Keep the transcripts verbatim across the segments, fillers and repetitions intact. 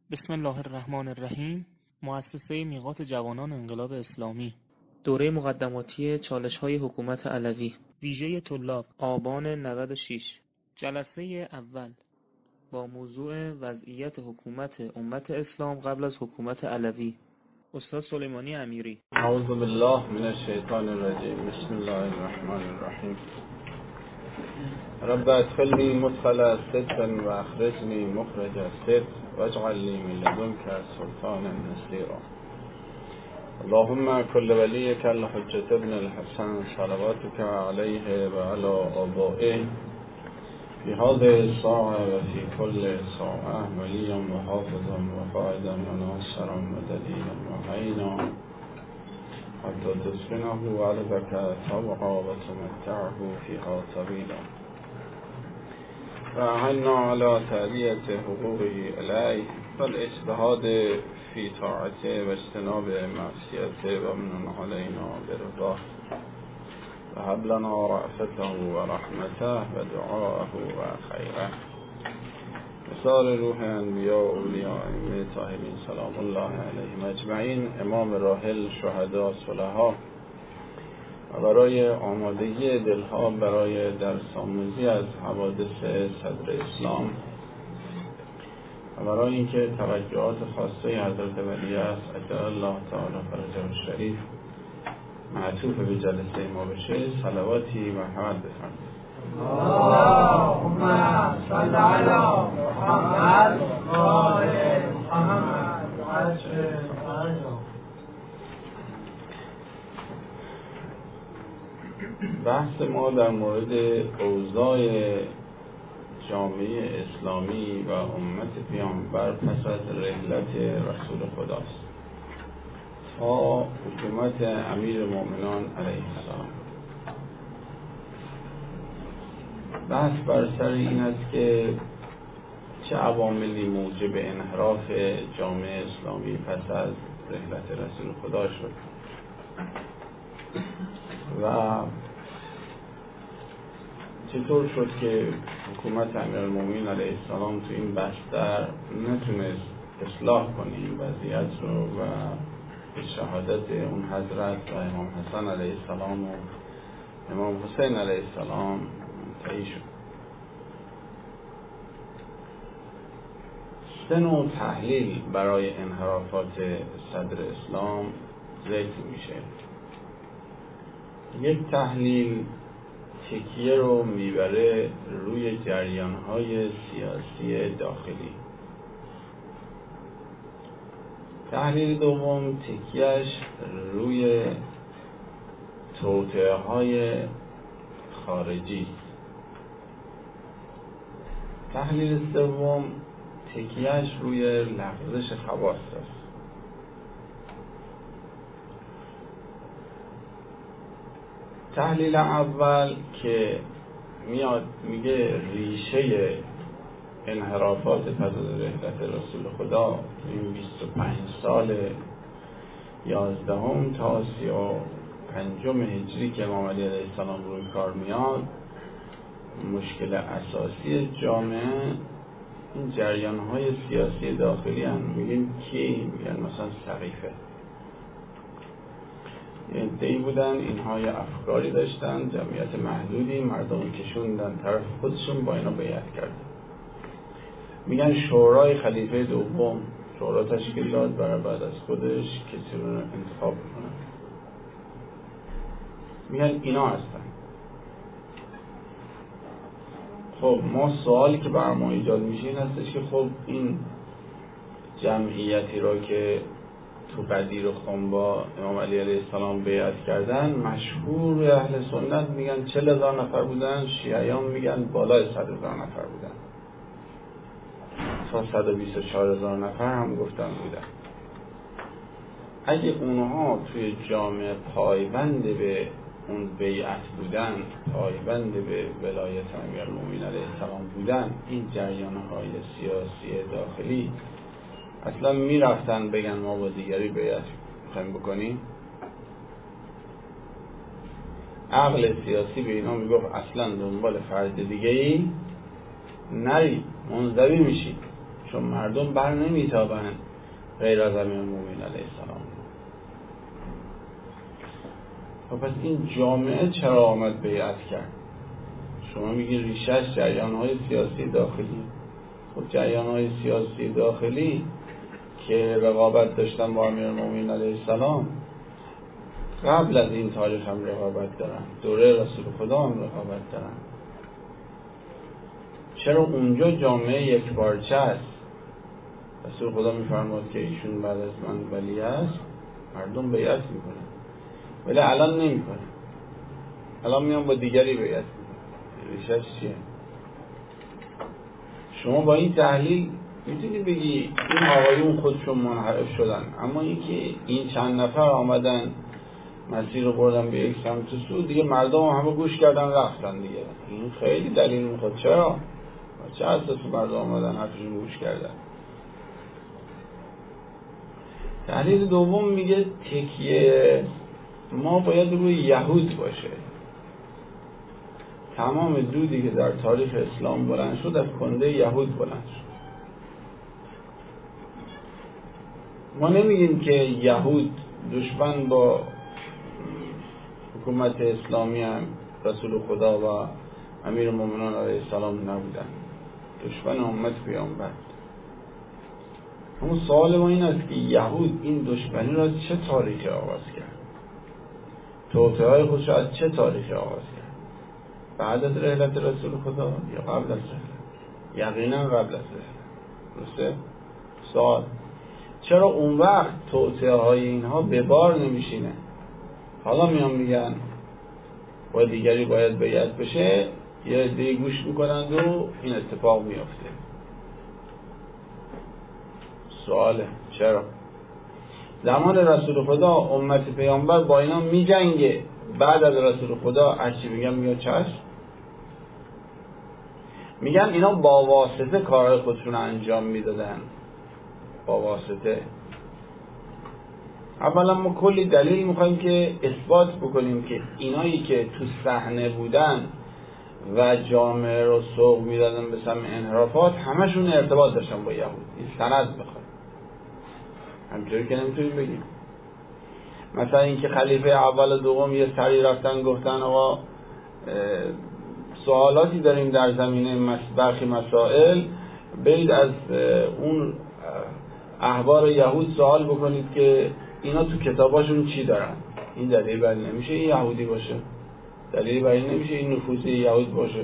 بسم الله الرحمن الرحیم. مؤسسه میقات جوانان انقلاب اسلامی. دوره مقدماتی چالش‌های حکومت علوی. ویژه طلاب آبان نود و شش. جلسه اول با موضوع وضعیت حکومت امت اسلام قبل از حکومت علوی. استاد سلیمانی امیری. اعوذ بالله من الشیطان الرجیم. بسم الله الرحمن الرحیم. رب ادخلنی مدخل صدق و اخرجنی مخرج صدق واجعل لی من لدنک سلطانا نصیرا. اللهم كل وليك الحجة ابن الحسن صلواتك عليه وعلى آبائه في هذه الساعة وفي كل ساعة وليا وحافظا وقائدا وناصرا ودليلا وعينا حتى تسكنه أرضك طوعا وتمتعه فيها طويلا وأعنا على تأدية حقوقه إليه والاجتهاد في طاعته واجتناب معصيته ومن علينا برضاه وهب لنا رأفته ورحمته ودعاءه وخيره وسائر روح انبیاء و اولیاء ائمه طاهرین سلام الله علیهم اجمعین، امام راحل، شهدا، صلحا، و برای آمادگی دلها برای درس آموزی از حوادث صدر اسلام و برای اینکه توجهات خاصه حضرت ولیعصر عجل الله تعالی فرجه الشریف معطوف به جلسه ما بشه، صلواتی مرحمت بفرمایید. اللهم صل علی محمد و آل محمد و عجل. بحث ما در مورد اوضاع جامعه اسلامی و امت پیامبر پس از رحلت رسول خداست تا حکومت امیر مومنان علیه السلام. بحث بر سر این است که چه عواملی موجب انحراف جامعه اسلامی پس از رحلت رسول خدا شد و چطور شد که حکومت امیرالمومنین علیه السلام تو این بستر نتونست اصلاح کنه این وضعیت رو و به شهادت اون حضرت و امام حسن علیه السلام و امام حسین علیه السلام منتهی شد. سه نوع تحلیل برای انحرافات صدر اسلام ذکر میشه. یک تحلیل تکیه رو میبره روی جریان‌های سیاسی داخلی. تحلیل دوم تکیهش روی توطئه‌های خارجی. تحلیل سوم تکیهش روی لغزش خواص است. تحلیل اول که میاد میگه ریشه انحرافات پس از رحلت رسول خدا این بیست و پنج سال یازدهم تا سی و پنجم هجری که امام علی علیه السلام روی کار میاد، مشکل اساسی جامعه این جریان‌های سیاسی داخلی هم. میگن کی؟ میگن مثلا سقیفه. یه عده‌ای بودن، اینها یه افکاری داشتن، جمعیت محدودی، مردم کشوندن طرف خودشون، با اینا بیعت کردن. میگن شورای خلیفه دوم شورا تشکیل داد برای بعد از خودش کسی رو انتخاب کنه. میگن اینا هستن. خب ما سوالی که بر ما ایجاد میشه این هستش که خب این جمعیتی رو که تو قدیر و خم با امام علی علیه السلام بیعت کردن، مشهور اهل سنت میگن چهل هزار نفر بودن، شیعیان میگن بالای صد هزار نفر بودن، تا صد و بیست و چهار هزار نفر هم گفتن بودن. اگه اونها توی جامعه پایبند به اون بیعت بودن، پایبند به ولایت امیرالمومنین علیه السلام بودن، این جریان‌های سیاسی داخلی اصلا میرفتن بگن ما با دیگری بیعت میخوایم بکنیم؟ عقل سیاسی به اینا میگفت اصلا دنبال فرد دیگه ای نرید، منزوی میشید، چون مردم بر نمیتابند غیر از امیرالمومنین علیه السلام. و پس این جامعه چرا آمد بیعت کرد؟ شما میگی ریشش جریان‌های سیاسی داخلی. خب جریان‌های سیاسی داخلی که رقابت داشتن با امیرالمومنین علیه السلام قبل از این تاریخ هم رقابت دارن، دوره رسول خدا هم رقابت دارن. چرا اونجا جامعه یک پارچه است؟ رسول خدا میفرماد که ایشون بعد از من ولی است، مردم بیعت میکنن، ولی الان نمیکنن، الان میان با دیگری بیعت میکنن. ریشش چیه؟ شما با این تحلیل میتونی بگی این آقایون خودشون منحرف شدن، اما اینکه این چند نفر آمدن مسیر رو بردن به یک سمت سو، دیگه مردم هم همه گوش کردن رفتن دیگه، این خیلی دلیل میخواد. چرا؟ چه اساسی مردم آمدن حرفشون گوش کردن؟ دلیل دوم میگه تکیه ما باید روی یهود باشه. تمام دودی که در تاریخ اسلام بلند شد از کنده یهود بلند شد. ما نمیگیم که یهود دشمن با حکومت اسلامی هم رسول خدا و امیر مومنان علیه السلام نبودن، دشمن امت پیامبر. اما سوال ما این است که یهود این دشمنی را چه تاریخی آغاز کرد؟ توطئه های خودش از چه تاریخی آغاز کرد؟ بعد از رحلت رسول خدا یا قبل از رحلت؟ یقینا قبل از رحلت. درسته؟ سوال چرا اون وقت توطئه های اینها به بار نمیشینه؟ حالا میان میگن با دیگری باید بیعت بشه، یه عده گوش میکنند و این اتفاق میفته. سواله چرا؟ زمان رسول خدا امت پیامبر با اینا میجنگه، بعد از رسول خدا هرچی میگن میگن چشم، میگن اینا با واسطه کارهای خودشون انجام میدادن. با واسطه. اولا ما کلی دلیل میخوایم که اثبات بکنیم که اینایی که تو صحنه بودن و جامعه رو سوق میدادن به سمت انحرافات همشون ارتباط داشتن با یهود. این سند بخواد همچنین که نمیتونیم بگیم. مثلا اینکه خلیفه اول و دوم یه سری رفتن گفتن آقا سوالاتی داریم در زمینه برخی مسائل، برید از اون احبار یهود سوال بکنید که اینا تو کتاباشون چی دارن. این دلیل بر نمیشه این یهودی باشه، دلیل بر نمیشه این نفوذی یهود باشه.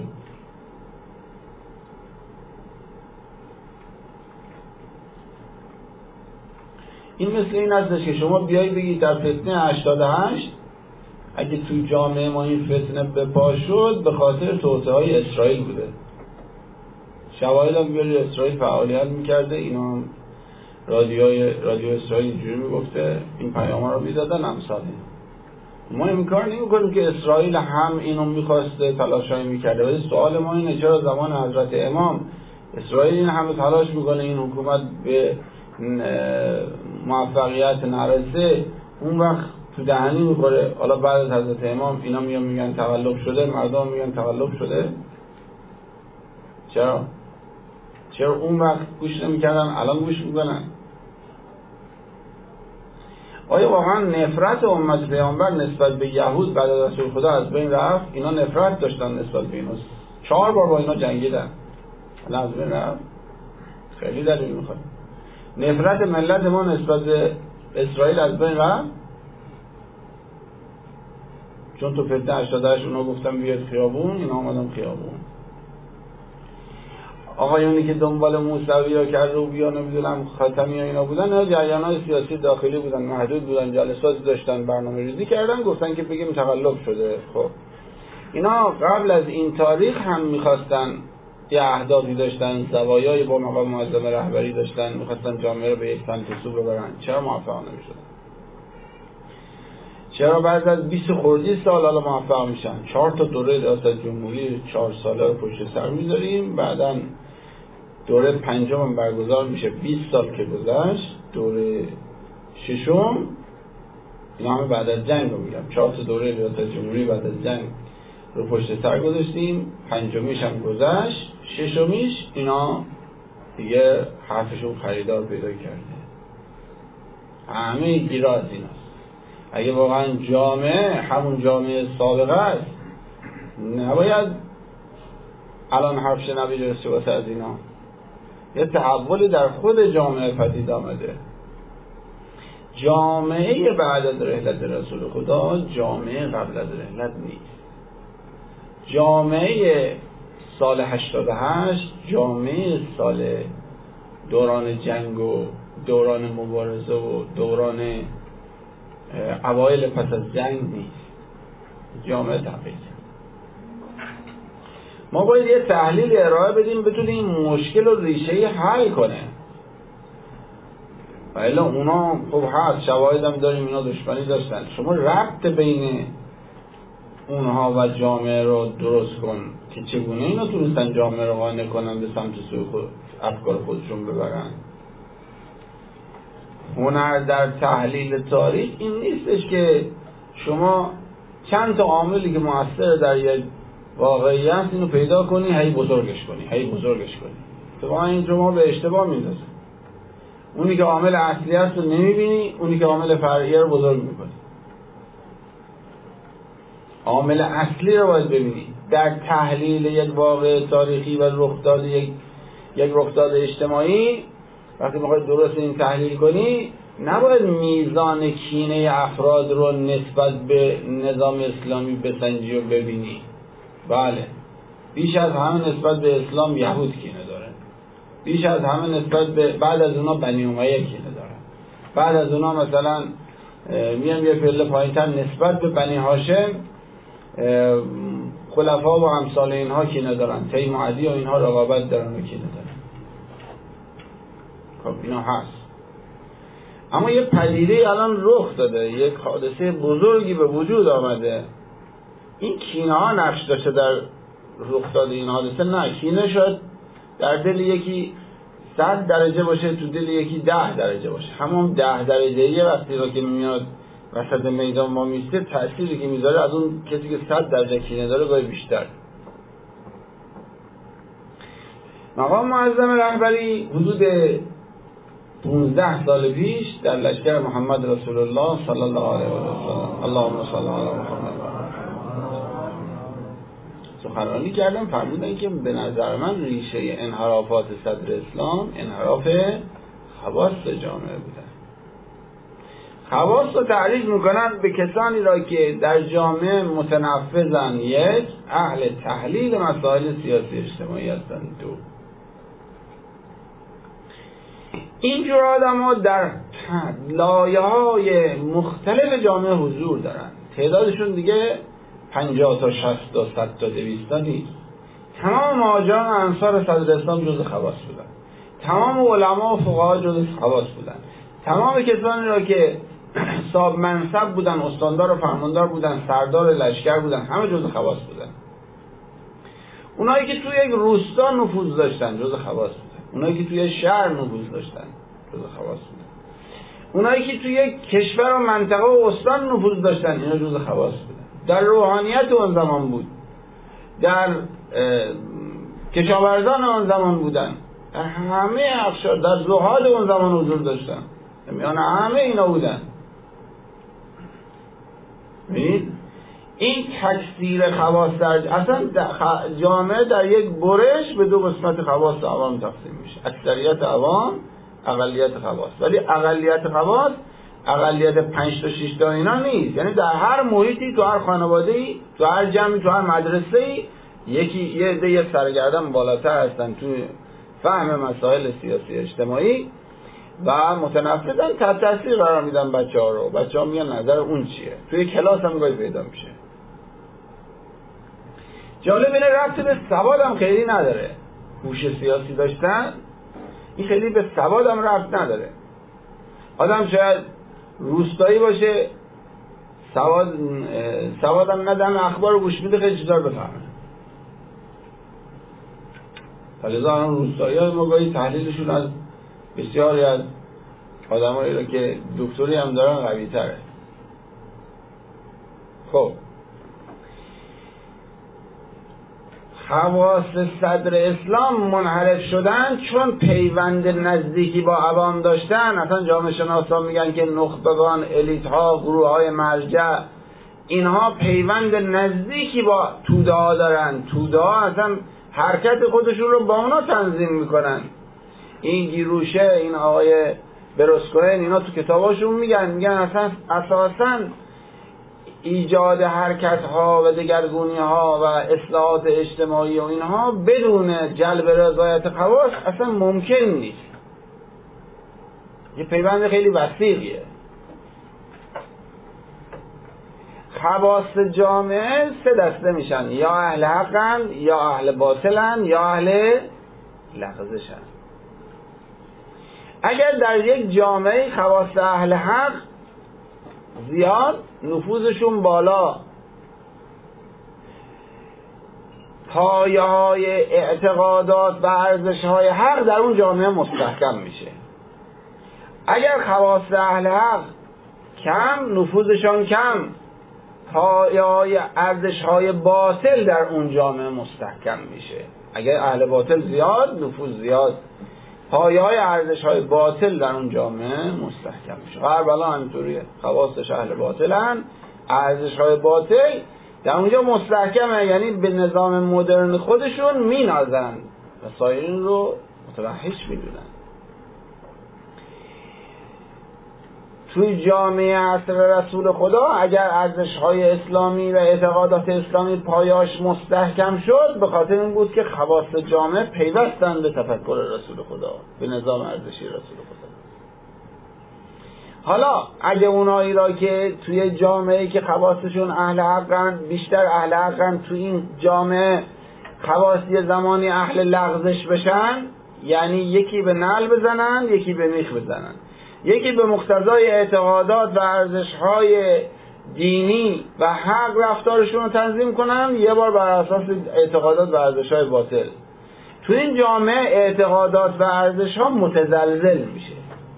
این مثل این هستش که شما بیایی بگید در فتنه هشتاد و هشت اگه تو جامعه ما این فتنه به پا شد به خاطر توطئه های اسرائیل بوده. شواهد هم بیاری اسرائیل فعالیت میکرده، اینا رادیوی رادیو اسرائیل اینجوری میگفته، این پیام رو میدادن امثال این. ما این کار نمی کنیم که اسرائیل هم اینو میخواسته تلاشایی میکرده، ولی سوال ما اینه چرا زمان حضرت امام اسرائیل این همه تلاش میکنه این حکومت به موفقیت نرسه، اون وقت تو دهنی میخوره. حالا بعد از حضرت امام اینا میان میگن تقلب شده، مردم میگن تقلب شده. چرا؟ چرا اون وقت گوش نمیکردن الان گوش میکنن؟ آیا واقعا نفرت امت پیامبر نسبت به یهود بعد از رسول خدا از بین رفت؟ اینا نفرت داشتن نسبت به اینا، چهار بار با اینا جنگیدن، الان از بین رفت؟ خیلی دلیل میخواد. نفرت ملت ما نسبت به اسرائیل از بین رفت؟ چون تو فتنه هشتاد و هشت اونا گفتن بیاد خیابون، اینا آمدن خیابون. آقایونی که دنبال موسوی ها کرده و بیا نمیدونم خاتمی ها اینا بودن، اینا جریان های سیاسی داخلی بودن، محدود بودن، جلساتی داشتن، برنامه ریزی کردن، گفتن که بگیم تقلب شده. خب اینا قبل از این تاریخ هم میخواستن یه اهدافی داشتن، زوایای با مقام معظم رهبری داشتن، میخواستن جامعه رو به یک سمت سو ببرن. چرا موفق نمیشدن؟ چرا بعد از بیست خردی سال حالا موفق میشن؟ چهار تا دوره ریاست جمهوری چهار ساله رو پشت سر میذاریم، بعدن دوره پنجم هم برگزار میشه، بیست سال که گذشت، دوره ششم اینا همه بعد از جنگ رو میگم، چهار تا دوره ریاست جمهوری بعد از جنگ رو پشت سر گذاشتیم، پنجمیش هم گذشت، ششمیش اینا دیگه حرفشون خریدار پیدا کرده. همه گیرا از این است. اگه واقعا جامعه همون جامعه سابقه است، نباید الان حرف شنوی جلسه واسه از اینا. یه تحولی در خود جامعه پدید آمده. جامعه بعد از رحلت رسول خدا جامعه قبل از رحلت نیست. جامعه سال هشتاد و هشت جامعه سال دوران جنگ و دوران مبارزه و دوران اوایل پس از جنگ نیست. جامعه تغییر. ما باید یه تحلیل ارائه بدیم بتونه این مشکل رو ریشه‌ای حل کنه. و الا اونا خب هست، شواهد هم داریم اینا دشمنی داشتن. شما ربط بین اونها و جامعه رو درست کن که چگونه اینا تونستن جامعه رو قانع کنن به سمت سوی خود افکار خودشون ببرن. هنر در تحلیل تاریخ این نیستش که شما چند تا عاملی که مؤثر در یک واقعیت اینو پیدا کنی هی بزرگش کنی هی بزرگش کنی. تو این شما به اشتباه میندازه. اونی که عامل اصلی است رو نمیبینی، اونی که عامل فرعی رو بزرگ میکنی. عامل اصلی رو باید ببینی. در تحلیل یک واقع تاریخی و رخداد یک یک رخداد اجتماعی وقتی میخوای درست این تحلیل کنی، نباید میزان کینه افراد رو نسبت به نظام اسلامی بسنجی و ببینی. بله، بیش از همه نسبت به اسلام یهود کینه داره، بیش از همه نسبت به بعد از اونا بنی امیه کینه داره، بعد از اونا مثلا میام یه پله پایین‌تر نسبت به بنی هاشم خلفا و امثال اینها کینه دارن، تیم و عدی و اینها رقابت دارن و کینه دارن. خب اینا هست. اما یه پدیده الان رخ داده، یک حادثه بزرگی به وجود آمده. این کینه ها نقش داشته در رخ داده این حادثه؟ نه، کینه شاید در دل یکی صد درجه باشه، تو دل یکی ده درجه باشه. همون ده درجه یه وقتی را که میاد وسط میدان ما میسته، تأثیری که میذاره از اون کسی که صد درجه کینه داره گاهی بیشتر. مقام معظم رهبری حدود پانزده سال پیش در لشکر محمد رسول الله صلی الله علیه و سلم، اللهم صل علی محمد، سخنرانی کردم. فرمودن که به نظر من ریشه انحرافات صدر اسلام انحراف خواص جامعه بودن. خواص رو تعریف میکنن به کسانی را که در جامعه متنفذن، یک، اهل تحلیل مسائل سیاسی اجتماعی هستند، دو، اینجور آدم ها در لایه های مختلف جامعه حضور دارن. تعدادشون دیگه پنجاه تا شصت تا صد تا دویست تا نیست. تمام مهاجران انصار صدر اسلام جز خواص بودن. تمام علما و فقها جز خواص بودن. تمام کسانی را که صاحب منصب بودن، استاندار و فرماندار بودن، سردار لشکر بودن، همه جز خواص بودن. اونایی که توی یک روستا نفوذ داشتن جز خواص بودن. اونایی که توی شهر نفوذ داشتن جز خواص بودن. اونایی که توی یک کشور و منطقه و استان نفوذ داشتن اینا جز خواص بودن. در روحانیت اون زمان بود، در کشاورزان اون زمان بودن، در همه اقشار، در زهاد اون زمان حضور داشتن، میان همه اینا بودن. ببینید این تکثیر خواص در اصلا جامعه در یک برش به دو قسمت خواص عوام تقسیم میشه، اکثریت عوام، اقلیت خواص. ولی اقلیت خواص اقلیت پنج تا شش تا اینا نیست. یعنی در هر محیطی، تو هر خانواده‌ای، تو هر جمعی، تو هر مدرسه‌ای یکی یه عده یه سرگردن بالاتر هستن تو فهم مسائل سیاسی اجتماعی و متنفذن، تحت تاثیر قرار میدن بچه‌ها رو. بچه‌ها میگن نظر اون چیه. توی کلاس هم گاهی پیدا میشه. جالب اینه ربطی به سواد هم خیلی نداره. هوش سیاسی داشتن این خیلی به سواد هم ربط نداره. آدم شاید روستایی باشه، سواد سواد هم ندن، اخبار رو گوش میده، خیلی چیزا رو بفهمه. فلذا هم روستایی های مگاهی تحلیلشون از بسیاری از آدم هایی رو که دکتری هم دارن قوی تره. خب خواص صدر اسلام منحرف شدن چون پیوند نزدیکی با عوام داشتن. اصلا جامعه شناسان میگن که نخبگان، الیت ها، گروه های مرجع، اینها پیوند نزدیکی با توده ها دارن. توده ها اصلا حرکت خودشون رو با اونا تنظیم میکنن. این گیروشه، این آقای برسکوهن، اینا تو کتاباشون میگن میگن اصلا اساساً ایجاد حرکت ها و دگرگونی ها و اصلاحات اجتماعی و اینها بدون جلب رضایت خواص اصلا ممکن نیست. یه پیوند خیلی وثیقیه. خواص جامعه سه دسته میشن، یا اهل حقن، یا اهل باطلن، یا اهل لغزشن. اگر در یک جامعه خواص اهل حق زیاد، نفوذشون بالا، پایه های اعتقادات و ارزش های حق در اون جامعه مستحکم میشه. اگر خواص اهل حق کم، نفوذشان کم، پایه های ارزش های باطل در اون جامعه مستحکم میشه. اگر اهل باطل زیاد، نفوذ زیاد، پایه های ارزش های باطل در اون جامعه مستحکم میشه. غربلا همینطوریه، خواصش اهل باطلن، ارزش های باطل در اونجا مستحکمه، یعنی به نظام مدرن خودشون مینازن و سایرین رو متوحش میدونن. توی جامعه عصر رسول خدا اگر ارزش های اسلامی و اعتقادات اسلامی پایه‌اش مستحکم شد، به خاطر این بود که خواص جامعه پیوستن به تفکر رسول خدا، به نظام ارزشی رسول خدا. حالا اگه اونایی را که توی جامعه که خواصشون اهل حقن، بیشتر اهل حقن، توی این جامعه خواصی زمانی اهل لغزش بشن، یعنی یکی به نعل بزنن، یکی به میخ بزنن، یکی به مقتضای اعتقادات و ارزش‌های دینی و حق رفتارشون رو تنظیم کنن، یه بار بر اساس اعتقادات و ارزش‌های باطل. تو این جامعه اعتقادات و ارزش‌ها متزلزل میشه.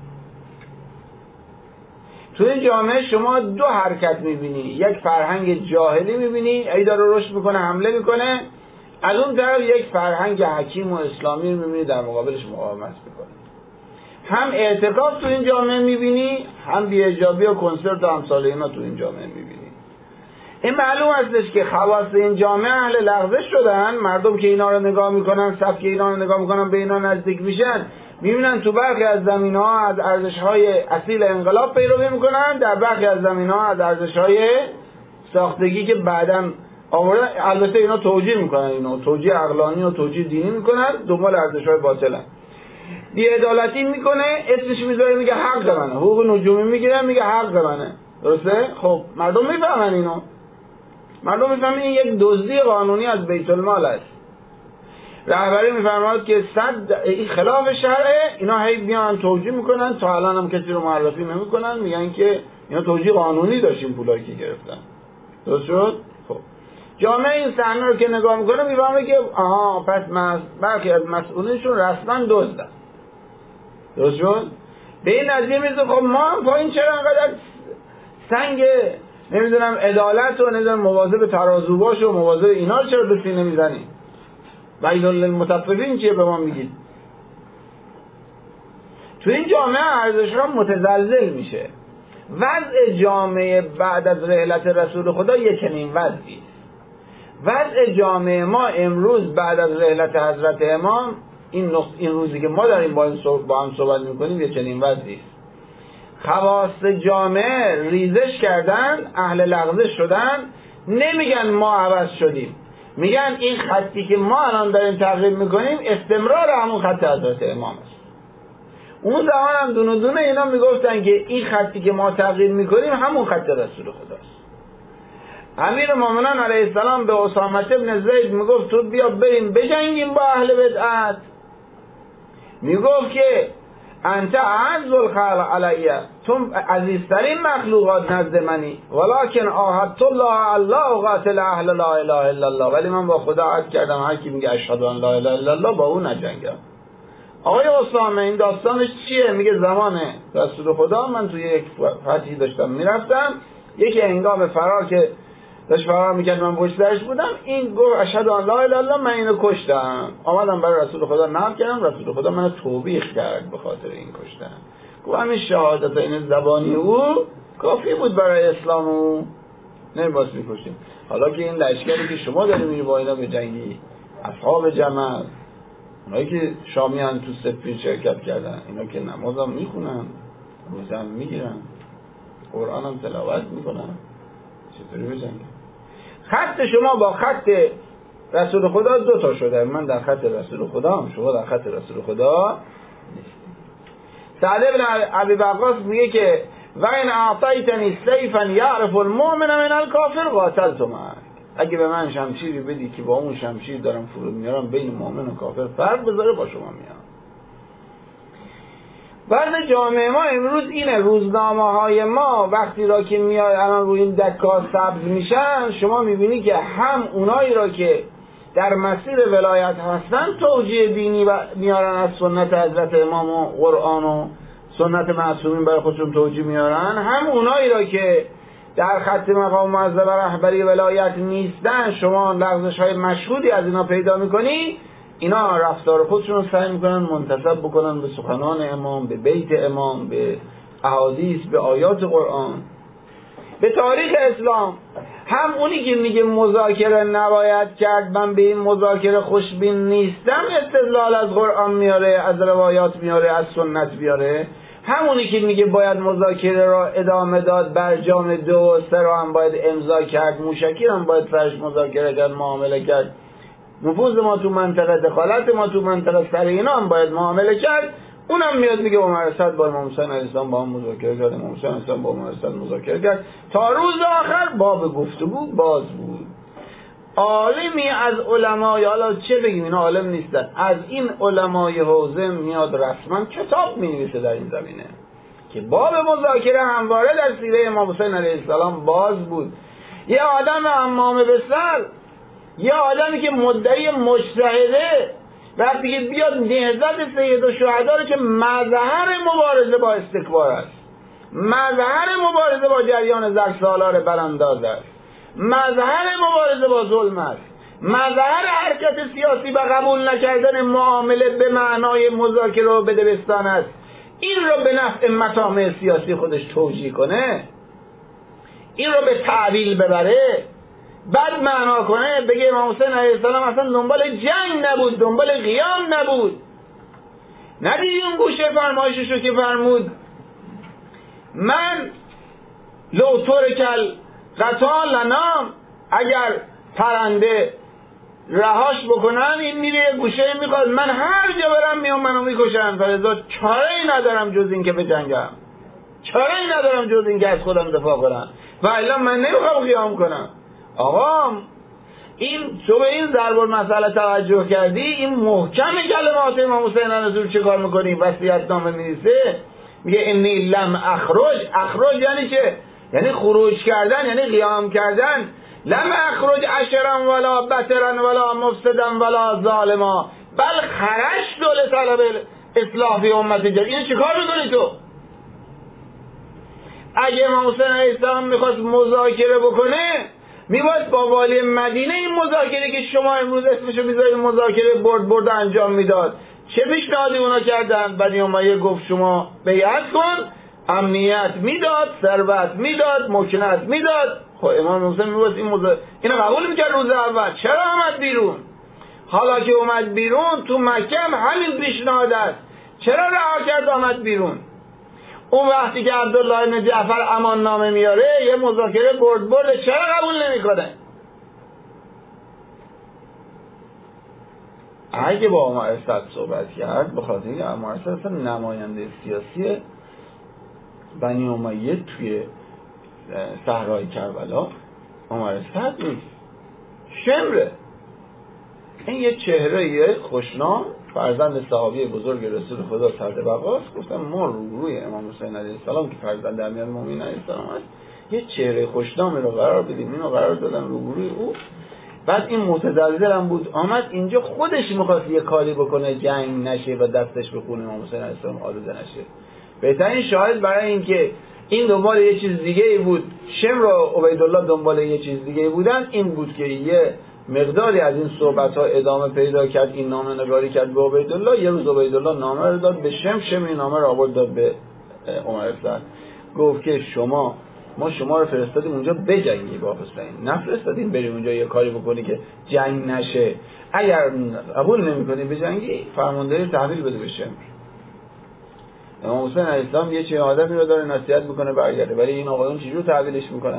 تو این جامعه شما دو حرکت میبینی، یک فرهنگ جاهلی میبینی، ای داره رشد میکنه، حمله میکنه، از اون طرف یک فرهنگ حکیم و اسلامی رو میبینی در مقابلش مقاومت میکنه. هم اعتقاد تو این جامعه میبینی، هم بی‌حجابی و کنسرت و امثال اینا تو این جامعه میبینی. این معلوم هستش که خواص این جامعه اهل لغزش شدن. مردم که اینا رو نگاه میکنن، صف که اینا رو نگاه میکنن، به اینا نزدیک میشن، میبینن تو برخی از زمین‌ها از ارزش‌های اصیل انقلاب پیروی میکنن، در برخی از زمین‌ها از ارزش‌های ساختگی که بعداً آورده. البته اینا توجیه میکنن، اینا توجیه عقلانی و توجیه دینی میکنن، دنبال ارزش‌های باطلن. بی‌عدالتی میکنه، اسمش میذاره، میگه حق منه، حقوق نجومی میگیره، میگه حق منه. درسته؟ خب مردم میفهمن اینو. مردم میفهمن این یک دزدی قانونی از بیت المال است. رهبری میفرماد که صد این خلاف شرعه، اینا هی میان توجیه میکنن، تا الان هم کسی رو معرفی نمیکنن، میگن که اینا توجیه قانونی داشتیم پولایی که گرفتن. درست شد؟ خب جامعه این صحنه رو که نگاه میکنه میفهمه که آها پس برخی از مسئولینشون رسما دزدن. درست شد؟ به این نظریه میرسه خب ما هم پایین چرا انقدر سنگ نمیدونم عدالت و نمیدونم مواظب ترازو باش و مواظب اینا رو چرا به سینه میزنیم؟ ویل للمطففین چیه به ما میگید؟ تو این جامعه ارزش‌ها متزلزل میشه. وضع جامعه بعد از رحلت رسول خدا یک چنین وضعی. وضع جامعه ما امروز بعد از رحلت حضرت امام، این نقط این روزی که ما داریم با این با هم صحبت میکنیم، یک چنین وضعی. خواص جامعه ریزش کردن، اهل لغزش شدن، نمیگن ما عوض شدیم، میگن این خطی که ما الان داریم تغییر میکنیم استمرار همون خط حضرت امام است. اون زمان هم دونه دونه اینا میگفتن که این خطی که ما تغییر میکنیم همون خط رسول خداست. امیر مومنان علیه السلام به اسامه بن زید میگفت تو بیا بریم بجنگیم با اهل بدعت. میگفت که انت اعز الخلق علیه، تو عزیزترین مخلوقات نزد منی، ولکن عاهدت الله الله قاتل اهل لا اله الا الله، ولی من با خدا عهد کردم هر کی میگه اشهد ان لا اله الا الله با اون نجنگم. آقای اسامه این داستانش چیه؟ میگه زمان رسول خدا من توی یک فتحی داشتم میرفتم، یکی هنگام فرار که داشت فرار میکرد، من پشت سرش بودم، این گفت اشهد ان لا اله الا الله، من اینو کشتم. آمدم برای رسول خدا نقل کردم، رسول خدا منو توبیخ کرد به خاطر این کشتن. گفت همین شهادت این زبانی او کافی بود برای اسلام او، نمی‌باید می‌کشیم. حالا که این لشکری که شما دارید میری با اینا به جنگی، اصحاب جمل، اونایی که شامیان تو سفیر شرکت کردن، اینا که نماز هم میخونن، روزه هم میگیرن، قرآن هم تلاوت میکنن، چطوری بجنگن؟ خط شما با خط رسول خدا دو تا شده. من در خط رسول خدا هم، شما در خط رسول خدا نیستیم. سعد بن ابی وقاص میگه که و این اعطیتنی سیفا یعرف المؤمن من الکافر قاتلت معک، اگه به من شمشیری بدی که با اون شمشیر دارم فرود میارم بین مؤمن و کافر فرق بذاره، با شما میام. بعد جامعه ما امروز اینه، روزنامه های ما وقتی را که میاد الان روی این دکا سبز میشن، شما میبینی که هم اونایی را که در مسیر ولایت هستن توجیه دینی میارن از سنت حضرت امام و قرآن و سنت معصومین برای خودشون توجیه میارن، هم اونایی را که در خط مقام معظم رهبری ولایت نیستن، شما لغزش های مشهودی از اینا پیدا میکنی، اینا رفتار خودشون رو سعی میکنن منتسب بکنن به سخنان امام، به بیت امام، به احادیث، به آیات قرآن، به تاریخ اسلام. هم اونی که میگه مذاکره نباید کرد، من به این مذاکره خوشبین نیستم، استدلال از قرآن میاره، از روایات میاره، از سنت میاره. همونی که میگه باید مذاکره را ادامه داد، برجام دو و سه را هم باید امضا کرد، موشکی هم باید فرش مذاکره کرد، معامله کرد، نفوذ ما تو منطقه، دخالت ما تو منطقه سر اینا هم باید معامله کرد، اونم میاد میگه عمر اسد با امام حسین علیه السلام با هم مذاکره کرد، امام حسین علیه السلام با عمر اسد مذاکره کرد، تا روز آخر باب گفتگو باز بود. عالمی از علمای، حالا چه بگیم اینا عالم نیستن، از این علمای حوزه میاد رسما کتاب مینویسه در این زمینه که باب مذاکره همواره در سیره امام حسین علیه السلام باز بود. یه آدم امام بسر، یه آدمی که مدعی مجتهده، وقتی که بیاد نهضت سید الشهدا رو که مظهر مبارزه با استکبار است، مظهر مبارزه با جریان زرسالار برانداز است، مظهر مبارزه با ظلم است، مظهر حرکت سیاسی و قبول نکردن معامله به معنای مذاکره و بدبستان است، این رو به نفع مطامع سیاسی خودش توجیه کنه، این رو به تعویل ببره، بعد معنا کنه، بگه امام حسین علیه السلام اصلا دنبال جنگ نبود، دنبال قیام نبود. ندیدی اون گوشه فرمایشش رو که فرمود من لو ترکل قطال لنام، اگر پرنده رهاش بکنم این میره گوشه میخواد، من هر جا برم میام منو میکشن، فلذا چاره ای ندارم جز این که بجنگم، چاره ای ندارم جز این که از خودم دفاع کنم، و الا من نمیخوام قیام کنم. آقا این تو به این ضرب المثل توجه کردی، این محکم کلمات امام حسین علیه السلام چه کار میکنی؟ وصیت نامه می‌نویسه، میگه انی لم اخرج. اخرج یعنی چه؟ یعنی خروج کردن، یعنی قیام کردن. لم اخرج عشرا ولا بطرا ولا مفسدا ولا ظالما بل خرجت لطلب اصلاح فی امت جدید. اینو چیکار میکنی تو؟ اگه امام حسین علیه السلام میخواست مذاکره بکنه، میباید با والی مدینه این مذاکره که شما امروز اسمشو میذارید مذاکره برد برد انجام میداد. چه پیشنهادی اونا کردن؟ بنی امیه گفت شما بیعت کن، امنیت میداد، ثروت میداد، مکنت میداد. خب امام حسین میباید این مذاکره اینو قبول میکرد روز اول. چرا آمد بیرون؟ حالا که اومد بیرون تو مکه همین پیشنهاد است، چرا رها کرد آمد بیرون؟ اون وقتی که عبدالله بن جعفر امان نامه میاره یه مذاکره برد برده، چرا قبول نمیکنه؟ اگه با عمر اسد صحبت کرد، بخاطر اینکه عمر اسد اصلا نماینده سیاسی بنی امیه توی صحرای کربلا عمر اسد نیست، شمره. این یه چهره یه خوشنام، فرزند صحابی بزرگ رسول خدا سعد وقاص، گفتم ما روبروی امام حسین علیه السلام که فرزند امیرالمومنین علیه السلام است یه چهره خوشنامی رو قرار بدیم، اینو قرار دادن روبروی او. بعد این متزلزل هم بود، آمد اینجا خودش میخواست یه کاری بکنه جنگ نشه و دستش به خون امام حسین علیه السلام آلوده نشه. بهترین شاهد برای این که این دنبال یه چیز دیگه ای بود، شمر و عبیدالله دنبال یه چیز دیگه بودن، این بود که یه مقداری از این صحبت ها ادامه پیدا کرد، این نامه نگاری کرد به عبیدالله. یه روز عبیدالله نامه رو داد به شمر، شمر این نامه رو آورد داد به عمر افضل، گفت که شما ما شما رو فرستادیم اونجا بجنگی با حسین، نفرستادیم بریم اونجا یه کاری بکنی که جنگ نشه. اگر قبول نمی‌کنی بجنگی، فرمانداری تحویل بده به شمر. امام حسین علیه السلام یه چه آدمی رو داره نصیحت میکنه برگرده، ولی این آقایون چجور تحویلش میکنن؟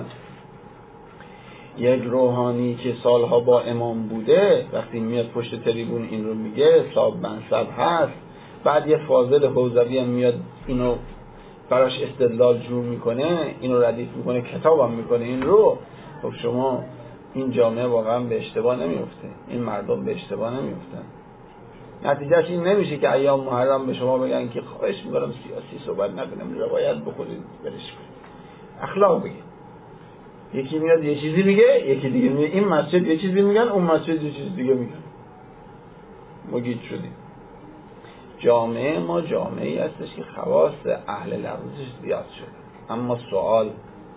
یک روحانی که سالها با امام بوده وقتی میاد پشت تریبون این رو میگه، صاحب منصب هست، بعد یه فاضل حوزوی هم میاد اینو براش استدلال جور میکنه، اینو ردیف میکنه، کتابم میکنه این رو، خب شما این جامعه واقعا به اشتباه نمیفته، این مردم به اشتباه نمیفتن. نتیجهش این نمیشه که ایام محرم به شما بگن که خواهش میکنم سیاسی صحبت نکنیم، روایت بخورید برش کنید، اخلاق بگید. یکی میاد یه چیزی میگه، یکی دیگه میگه، این مسجد یه چیزی میگن، اون مسجد یه چیز دیگه میگن، ما گیج شدیم. جامعه ما جامعه ای هستش که خواص اهل لغزش زیاد شده. اما سوال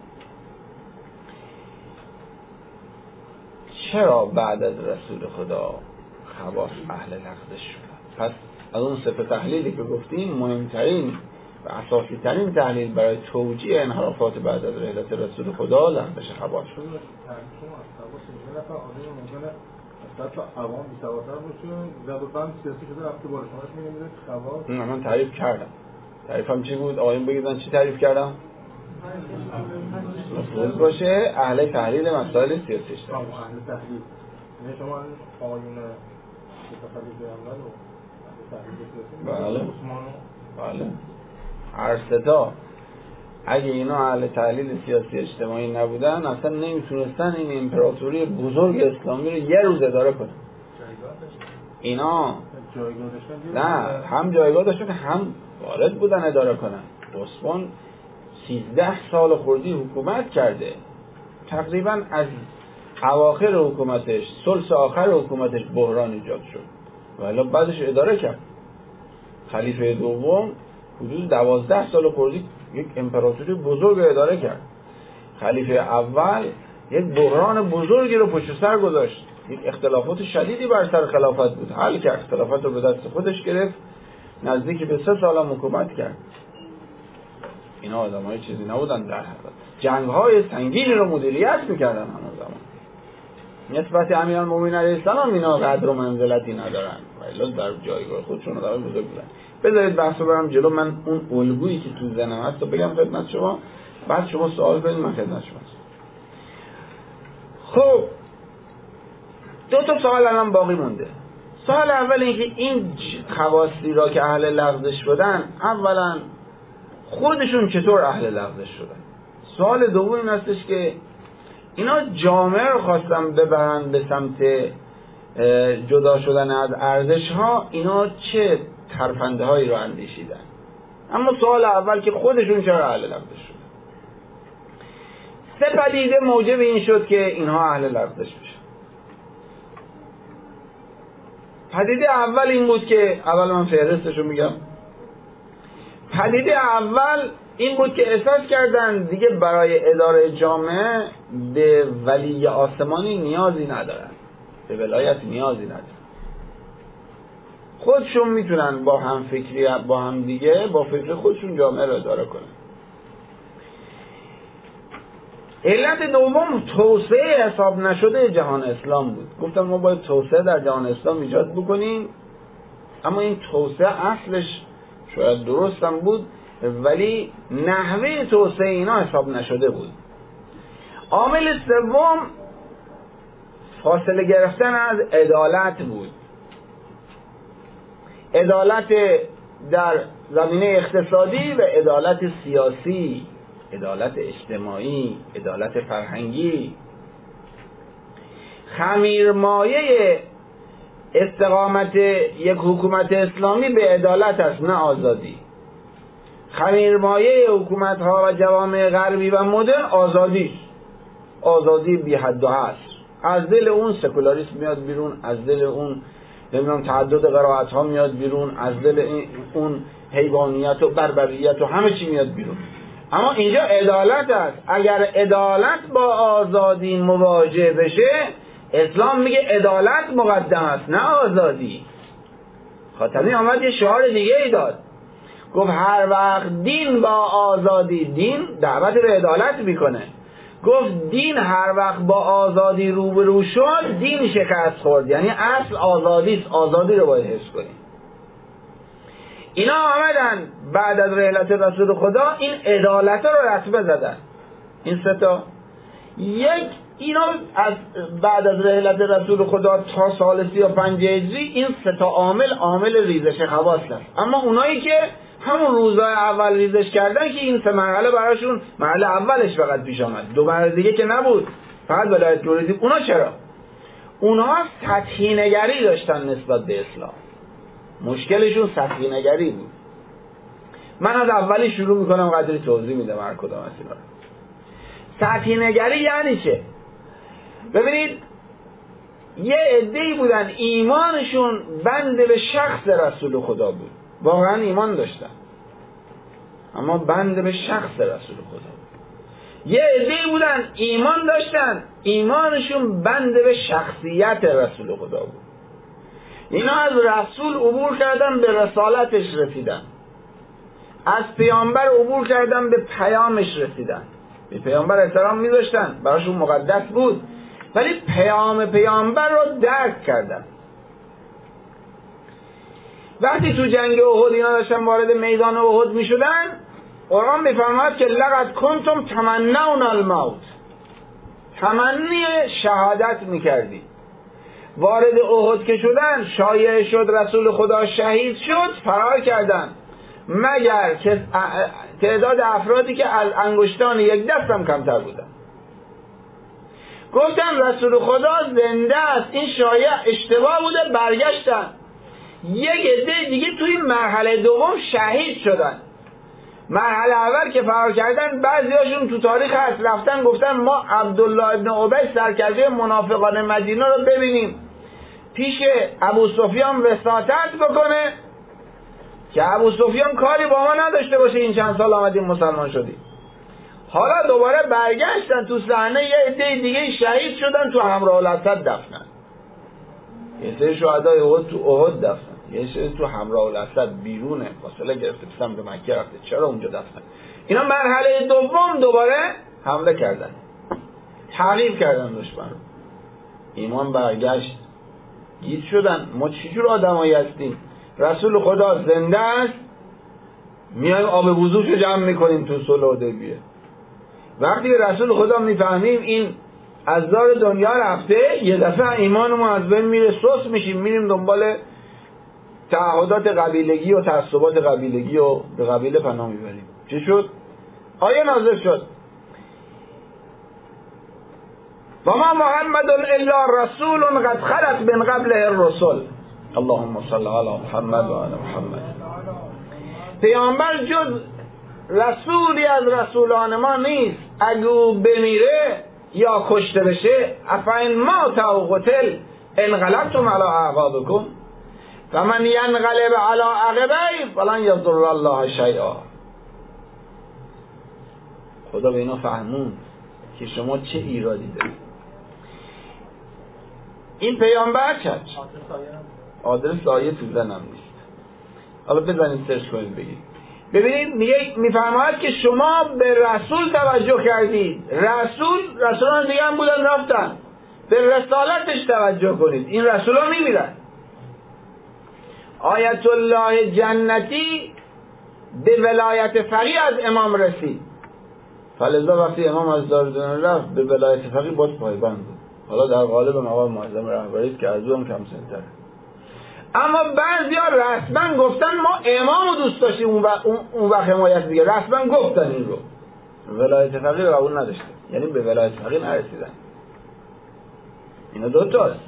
چرا بعد از رسول خدا خواص اهل لغزش شد؟ پس از اون سه تحلیلی که گفتیم، مهمترین و اساسی ترین تحلیل برای توجیه انحرافات بعد از رحلت رسول خدا لغزش خواص شد. حتی عوام بی سوادتر باشه، زد و بند سیاسی شده رفته بالا، شماش میگه میره خواص. نه من تعریف کردم. تعریفم چی بود؟ آقایون بگیدن چی تعریف کردم؟ مفروض باشه اهل تحلیل مسائل سیاسی شده. اهل تحلیل. نه شما آقایون متخصص پیامبر رو اهل تحلیل سیاسی. بله. بله. هر ستا اگه اینا اهل تحلیل سیاسی اجتماعی نبودن اصلا نمیتونستن این امپراتوری بزرگ اسلامی رو یه روز اداره کنن. اینا نه هم جایگاه داشتن هم وارد بودن اداره کنن. عثمان سیزده سال خردی حکومت کرده، تقریبا از اواخر حکومتش ثلث آخر حکومتش بحران ایجاد شد ولی بعدش اداره کرد. خلیفه دوم حدود دوازده سال خردی یک امپراتوری بزرگ اداره کرد. خلیفه اول یک بحران بزرگی رو پشت سر گذاشت، یک اختلافات شدیدی بر سر خلافت بود، حل کرد، اختلافات رو به دست خودش گرفت، نزدیک به سه سال هم حکومت کرد. اینا آدمای چیزی نبودن، در حقیقت جنگ‌های سنگینی رو مدیریت می‌کردن همون زمان. نسبت امیرالمومنین علیه السلام اینا قدر و منزلتی ندارن، ولی در جایگاه خودشون آدمای بزرگ بودن. بذارید بحثو برم جلو، من اون الگویی که تو ذهنم هست رو بگم خدمت شما، بعد شما سوال کنید من خدمت شما. خب دو تا سوال الان باقی مونده. سوال اول این که این خواصی را که اهل لغزش شدن، اولا خودشون چطور اهل لغزش شدن؟ سوال دوم این هستش که اینا جامعه رو خواستن ببرن به سمت جدا شدن از ارزش ها، اینا چه ترفنده هایی رو اندیشیدن؟ اما سوال اول که خودشون چرا اهل لغزش شدن؟ سه پدیده موجب این شد که اینها اهل لغزش بشن. پدیده اول این بود که اول من فهرستشو میگم. پدیده اول این بود که احساس کردن دیگه برای اداره جامعه به ولی آسمانی نیازی ندارن، به ولایت نیازی ندارن، خودشون میتونن با هم فکری با هم دیگه با فکر خودشون جامعه رو اداره کنن. علت دوم توسعه حساب نشده جهان اسلام بود. گفتم ما باید توسعه در جهان اسلام ایجاد بکنیم، اما این توسعه اصلش شاید درست هم بود ولی نحوه توسعه اینا حساب نشده بود. عامل سوم فاصله گرفتن از عدالت بود. عدالت در زمینه اقتصادی و عدالت سیاسی، عدالت اجتماعی، عدالت فرهنگی. خمیرمایه استقامت یک حکومت اسلامی به عدالت است، نه آزادی. خمیرمایه حکومت‌ها و جوامع غربی و مدرن آزادی، آزادی بی حد و حصر. از دل اون سکولاریسم میاد بیرون، از دل اون نمیدونم تعدد قرائت‌ها میاد بیرون، از دل اون حیوانیت و بربریت و همه چی میاد بیرون. اما اینجا عدالت است. اگر عدالت با آزادی مواجه بشه، اسلام میگه عدالت مقدم است نه آزادی. خاتمی آمد یه شعار دیگه ای داد، گفت هر وقت دین با آزادی، دین دعوت به عدالت میکنه، گفت دین هر وقت با آزادی روبرو شد دین شکست خورد. یعنی اصل آزادی است، آزادی رو باید حس کنیم. اینا آمدن بعد از رحلت رسول خدا این عدالت رو رتبه زدن. این سه تا، یک اینا از بعد از رحلت رسول خدا تا سال سی و پنج هجری این سه تا عامل عامل ریزش خواص است. اما اونایی که همون روزای اول ریزش کردن که این سه مرحله براشون مرحله اولش فقط پیش آمد، دو مرحله دیگه که نبود، فقط ولایت جوریدی. اونا چرا؟ اونها سطحی نگری داشتن نسبت به اسلام، مشکلشون سطحی نگری بود. من از اولی شروع میکنم، قدری توضیح میدم هر کدام از اینا. سطحی نگری یعنی چه؟ ببینید یه عده‌ای بودن ایمانشون بند به شخص رسول خدا بود، واقعا ایمان داشتن اما بند به شخص رسول خدا بود. یه عده‌ای بودن ایمان داشتن ایمانشون بند به شخصیت رسول خدا بود. اینا از رسول عبور کردن به رسالتش رسیدن، از پیامبر عبور کردن به پیامش رسیدن. به پیامبر احترام میذاشتن، براشون مقدس بود، ولی پیام پیامبر رو درک کردن. وقتی تو جنگ احد اینا داشتن وارد میدان احد میشدن، قرآن میفرماید که لقد کنتم تمنون الموت، تمنی شهادت میکردی. وارد احد که شدن، شایع شد رسول خدا شهید شد، فرار کردن، مگر که تعداد افرادی که از انگشتان یک دست هم کمتر بودن. گفتن رسول خدا زنده است، این شایع اشتباه بوده، برگشتن. یک عده دیگه توی مرحله دوم شهید شدن. مرحله اول که فرار کردن، بعضیاشون تو تاریخ هست رفتن گفتن ما عبدالله ابن ابی سرکرده منافقان مدینه رو ببینیم، پیش ابو سفیان وساطت بکنه که ابو سفیان کاری با ما نداشته باشه، این چند سال آمدیم مسلمان شدیم. حالا دوباره برگشتن تو صحنه، یه عده دیگه شهید شدن، تو همراه الاسد دفنن. یه سری شهدای احد تو احد دفنن، یه سری تو همراه الاسد بیرونه، فاصله گرفته پیشم به مکه رفته، چرا اونجا دفنن؟ اینا مرحله دوم دوباره حمله کردن، تعقیب کردن دشمن رو. ایمان برگشت، گیج شدن ما چجور آدمایی هستیم؟ رسول خدا زنده است، میایم آب وضوشو جمع میکنیم تو صلح حدیبیه. وقتی رسول خدا میفهمیم این از دار دنیا رفته، یه دفعه ایمانمون از بین میره، سوس میشیم، میریم دنبال تعهدات قبیلگی و تعصبات قبیلگی و به قبیله پناه میبریم. چی شد؟ آیه نازل شد و ما محمد الا رسول قد خلت من قبله الرسل اللهم صل علی محمد و علی محمد. پیامبر جز رسولی از رسولان ما نیست، اگه بمیره یا کشته بشه، افاین ما تا قتل انقلبتم علی اعقابکم و من ینقلب علی عقبیه فلن یضر الله شیئا. خدا به اینا فهمون که شما چه ایرادی دارید. این پیامبر چند آدرس آیه تو زنم نیست، حالا بزنید سرچ کنید بگید. ببینید میگه میفرماید که شما به رسول توجه کردید، رسول رسولان دیگه هم بودن رفتن، به رسالتش توجه کنید. این رسول ها میمیرن. آیت الله جنتی به ولایت فقیه از امام رسید، فلذا وقتی امام از دار دنیا رفت به ولایت فقیه باز پایبند بود. حالا در قالب مقام معظم رهبری که از اون کم سن‌تره. اما بعضیا رسما گفتن ما امامو دوست داشتیم، اون وقت اون وقت حمایت دیگه رسما گفتن این رو. ولایت فقیه قبول نداشته، یعنی به ولایت فقیه نرسیدن. اینا دو تاست.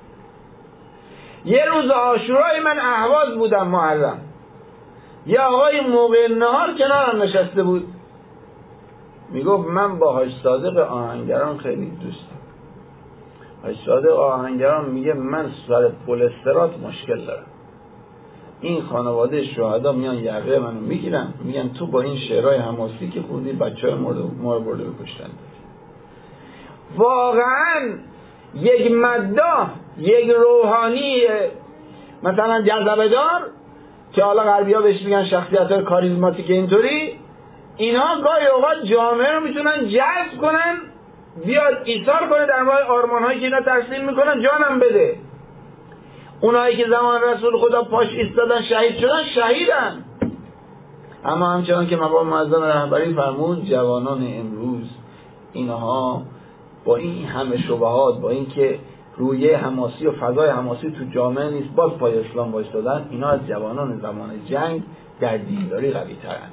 یه روز عاشورای من اهواز بودم محرم، یه آقای موقع نهار کنارم نشسته بود، میگفت من با حاج صادق آهنگران خیلی دوستم. حاج صادق آهنگران میگه من سر پل صراط مشکل دارم، این خانواده شهدا میان یقه منو میگیرن، میگن تو با این شعرهای حماسی که خوندی بچه‌های ما رو برده بکشتن. واقعا یک مداح، یک روحانی مثلا جذبه دار که حالا غربی‌ها بهش میگن شخصیت‌های کاریزماتیک، اینطوری اینا گاهی اوقات جامعه رو میتونن جذب کنن بیاد ایثار کنه در مورد آرمان‌هایی که اینا ترسیم میکنن، جانم بده. اونایی که زمان رسول خدا پاش ایستادن شهید شدن، شهیدن. اما همچنان که مقام معظم رهبری فرمود، جوانان امروز اینها با این همه شبهات، با این که رویه حماسی و فضای حماسی تو جامعه نیست، باز پای اسلام وایستادن، اینا از جوانان زمان جنگ در دینداری قوی ترن.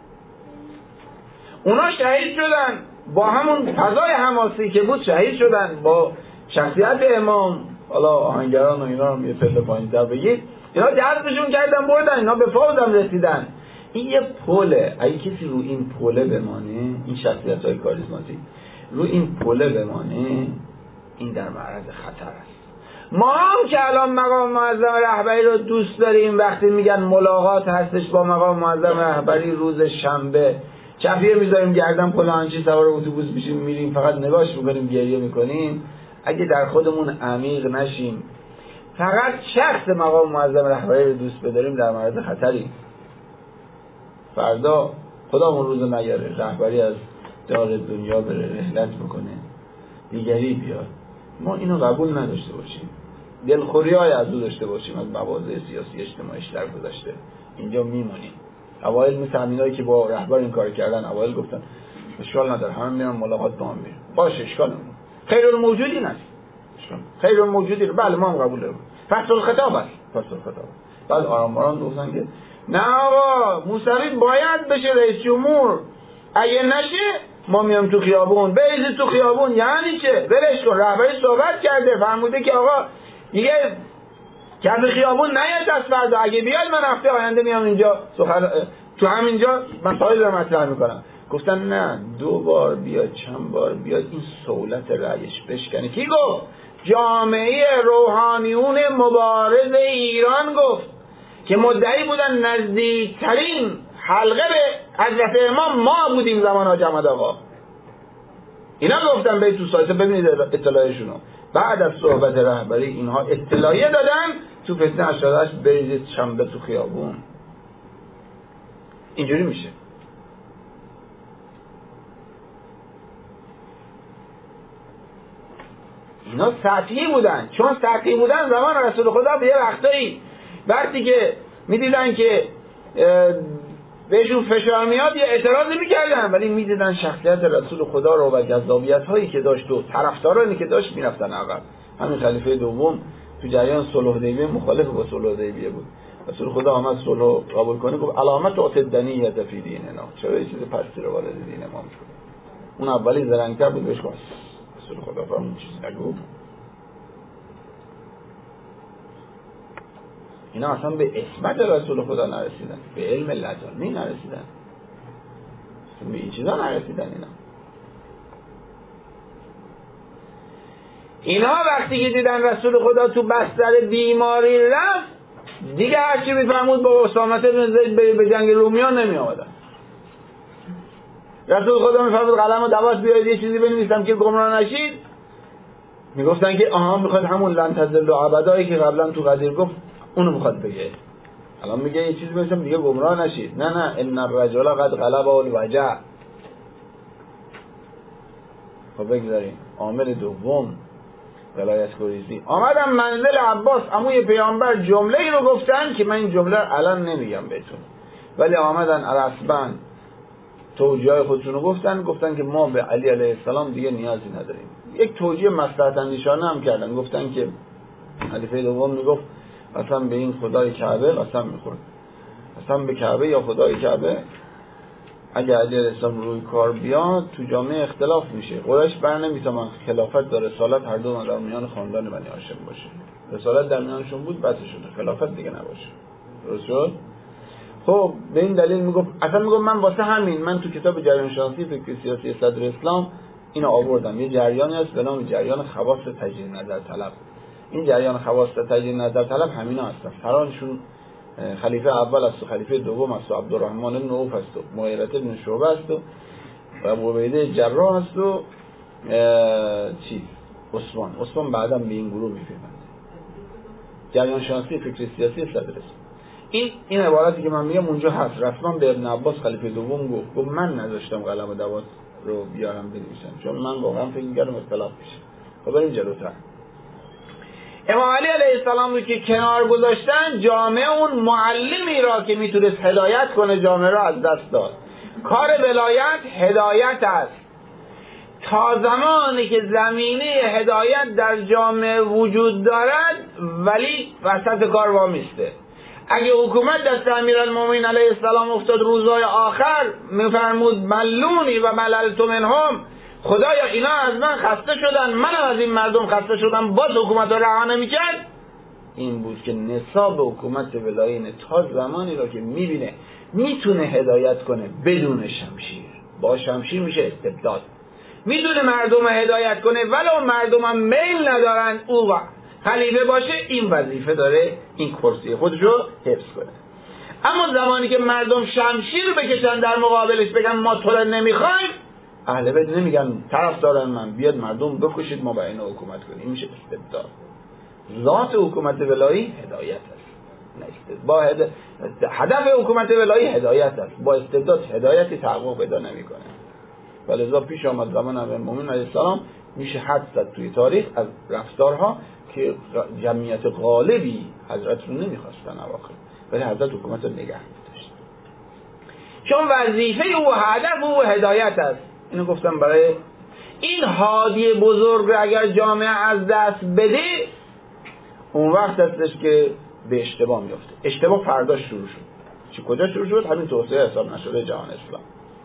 اونا شهید شدن با همون فضای حماسی که بود، شهید شدن با شخصیت امام. حالا آهنگران و اینا رو یه پله پایین‌تر بگید، اینا جذبشون کردن بردن، اینا به فوزم رسیدن. این یه پله، اگه کسی رو این پله بمانه، این شخصیت‌های کاریزماتیک رو این پله بمانه، این در معرض خطر است. ما هم که الان مقام معظم رهبری رو دوست داریم، وقتی میگن ملاقات هستش با مقام معظم رهبری روز شنبه، چفیه میذاریم گردن پلانچی سوار اتوبوس میشیم میریم فقط نگاش میکنیم گریه میکنیم، اگه در خودمون عمیق نشیم، فقط شخص مقام معظم رهبری رو دوست بداریم، در معرض خطری. فردا خدامون روز نیاره رهبری از دار دنیا بره رحلت بکنه، دیگری بیاد، ما اینو قبول نداشته باشیم، دلخوری های از او داشته باشیم از مواضع سیاسی اجتماعیش در گذشته، اینجا میمونیم. اوایل مثل همینایی که با رهبر این کار کردن، اوایل گفتن اشکال نداره، همه میرن ملاقات با هم میرن، باشه اشکال نداره، خیر الموجودین است، خیر الموجودین، بله ما هم قبول داریم، فصل الخطاب است، فصل الخطاب. بعد آرام آرام گفتن که نه آقا موسوی باید بشه رئیس جمهور، اگه نشه ما میام تو خیابون. بریزید تو خیابون یعنی چه؟ ولش کن، رهبری صحبت کرده، فرموده که آقا دیگه کف خیابون نیاید از فردا، اگه بیاد من هفته آینده میام اینجا سخن تو همینجا مسائل رو مطرح میکنم. گفتن نه، دو بار بیاد چند بار بیاد این سهولت رأیش بشکنه. کی گفت؟ جامعه روحانیون مبارز ایران گفت که مدعی بودن نزدیکترین حلقه به حضرت امام ما بودیم زمان حاج احمد آقا. اینا گفتن به تو سایت ببینید اطلاعشونو. بعد از صحبت رهبری اینها اطلاعیه دادن تو فتنه هشتاد و هشت بریزید شنبه تو خیابون. اینجوری میشه. اینا سطحی بودن، چون سطحی بودن زمان رسول خدا به یه وقتایی وقتی که میدیدن که بهشون فشار میاد یه اعتراضی میکردن، ولی میدیدن شخصیت رسول خدا رو و جذابیت هایی که داشت و طرفدارانی که داشت میرفتن عقب. همین خلیفه دوم تو جریان صلح حدیبیه مخالف با صلح حدیبیه بود. رسول خدا آمد صلح قبول کنه، گفت علامت اعتدنیت فی دیننا، چرا یه چیز پستی رو وارد دین ما میشه. اون اولی زرنگ‌تر بود، بهش گفت رسول خدا فرمود چیز نگو. اینا اصلا به اسمت رسول خدا نرسیدن، به علم لدنی نرسیدن، به این چیزا نرسیدن. اینا اینا وقتی که دیدن رسول خدا تو بستر بیماری رفت، دیگه هرچی میفرمود با اسامه بن زید به جنگ رومیان نمی آمدن. رسول خدا میفرمود قلم و دواس بیارید یه چیزی بنویسم که گمراه نشید، میگفتن که آها میخواد همون لن تضلوا ابدا که قبلا تو قدیر گفت اونو میخواد بگه. الان میگه یه چیزی بنویسم دیگه گمراه نشید. نه نه، ان الرجل قد غلب الوجع. خب بگذاریم عامل دوم ولایت گریزی. آمدم منزل عباس، عموی پیامبر جمله ای رو گفتن که من این جمله الان نمیگم بهتون، ولی آمدن رسما توجیه خودشون رو گفتن، گفتن که ما به علی علیه السلام دیگه نیازی نداریم. یک توجیه مصلحت اندیشانه هم کردن، گفتن که خلیفه دوم میگفت اصلا به این خدای کعبه اصلا میخورد، اصلا به کعبه یا خدای کعبه اگه علی علیه السلام روی کار بیاد تو جامعه اختلاف میشه. قریش بر نمیتونن خلافت و رسالت هر دو در میان خاندان بنی هاشم باشه. رسالت در میانشون بود بس شده، خلافت دیگه نباشه. درست شد؟ خب به این دلیل میگفت، اصلا میگفت من واسه همین من تو کتاب جریان شناسی فکر سیاسی صدر اسلام اینو آوردم. یه جریانی هست به نام جریان خواص تجدید نظر طلب. این جریان خواص تجدید نظر طلب همینا هستن، فرانشون خلیفه اول است و خلیفه دوم است و عبدالرحمن بن عوف است و مغیرة بن شعبه است و ابو عبیده جراح است و چی عثمان عثمان بعداً به این گروه میپیوند. جریان شناسی فکر سیاسی صدر است. این این عبارتی که من میگم اونجا هست. رسما به ابن عباس خلیفه دوم گفت گفت من نذاشتم قلم و دوات رو بیارم بنویسم چون من واقعا فکر می‌کردم اختلاف میشه. خب بریم جلوتر. امام علی علیه السلام رو که کنار گذاشتن، جامعه اون معلمی را که میتونست هدایت کنه جامعه را از دست داد. کار ولایت هدایت است. تا زمانی که زمینه هدایت در جامعه وجود دارد ولی وسط کار وامیسته. اگه حکومت دست امیرالمومنین علیه السلام افتاد روزهای آخر میفرمود ملونی و مللت منهم، خدایا اینا از من خسته شدن، منم از این مردم خسته شدم، باز حکومت رو رها نمی‌کرد. این بود که نصاب حکومت ولایین تا زمانی را که میبینه میتونه هدایت کنه بدون شمشیر، با شمشیر میشه استبداد. میدونه مردم هدایت کنه ولو مردم هم میل ندارن او خلیفه باشه، این وظیفه داره این کرسی خودشو حفظ کنه. اما زمانی که مردم شمشیر بکشن در مقابلش بگن ما تو رو نمیخوایم، اهل بیت نمیگن طرفدارن من بیاد مردم بکشید ما با این حکومت کنیم. این میشه استبداد. ذات حکومت ولایی هدایت است. با هد... هدف حکومت ولایی هدایت است. با استبداد هدایتی تحقق پیدا نمیکنه. ولذا پیش آمد زمان امیرالمومنین علیه السلام میشه حد زد توی تاریخ از رفتارها که جمعیت غالبی حضرت رو نمیخواستن اواخر، ولی حضرت حکومت رو نگه می‌داشت. چون وظیفه او هدف او هدایت است. اینو گفتم برای این هادی بزرگ اگر جامعه از دست بده، اون وقت هستش که به اشتباه میفته. اشتباه فرداش شروع شد. چی کجا شروع شد؟ همین توسعه حساب نشده جهان اسلام.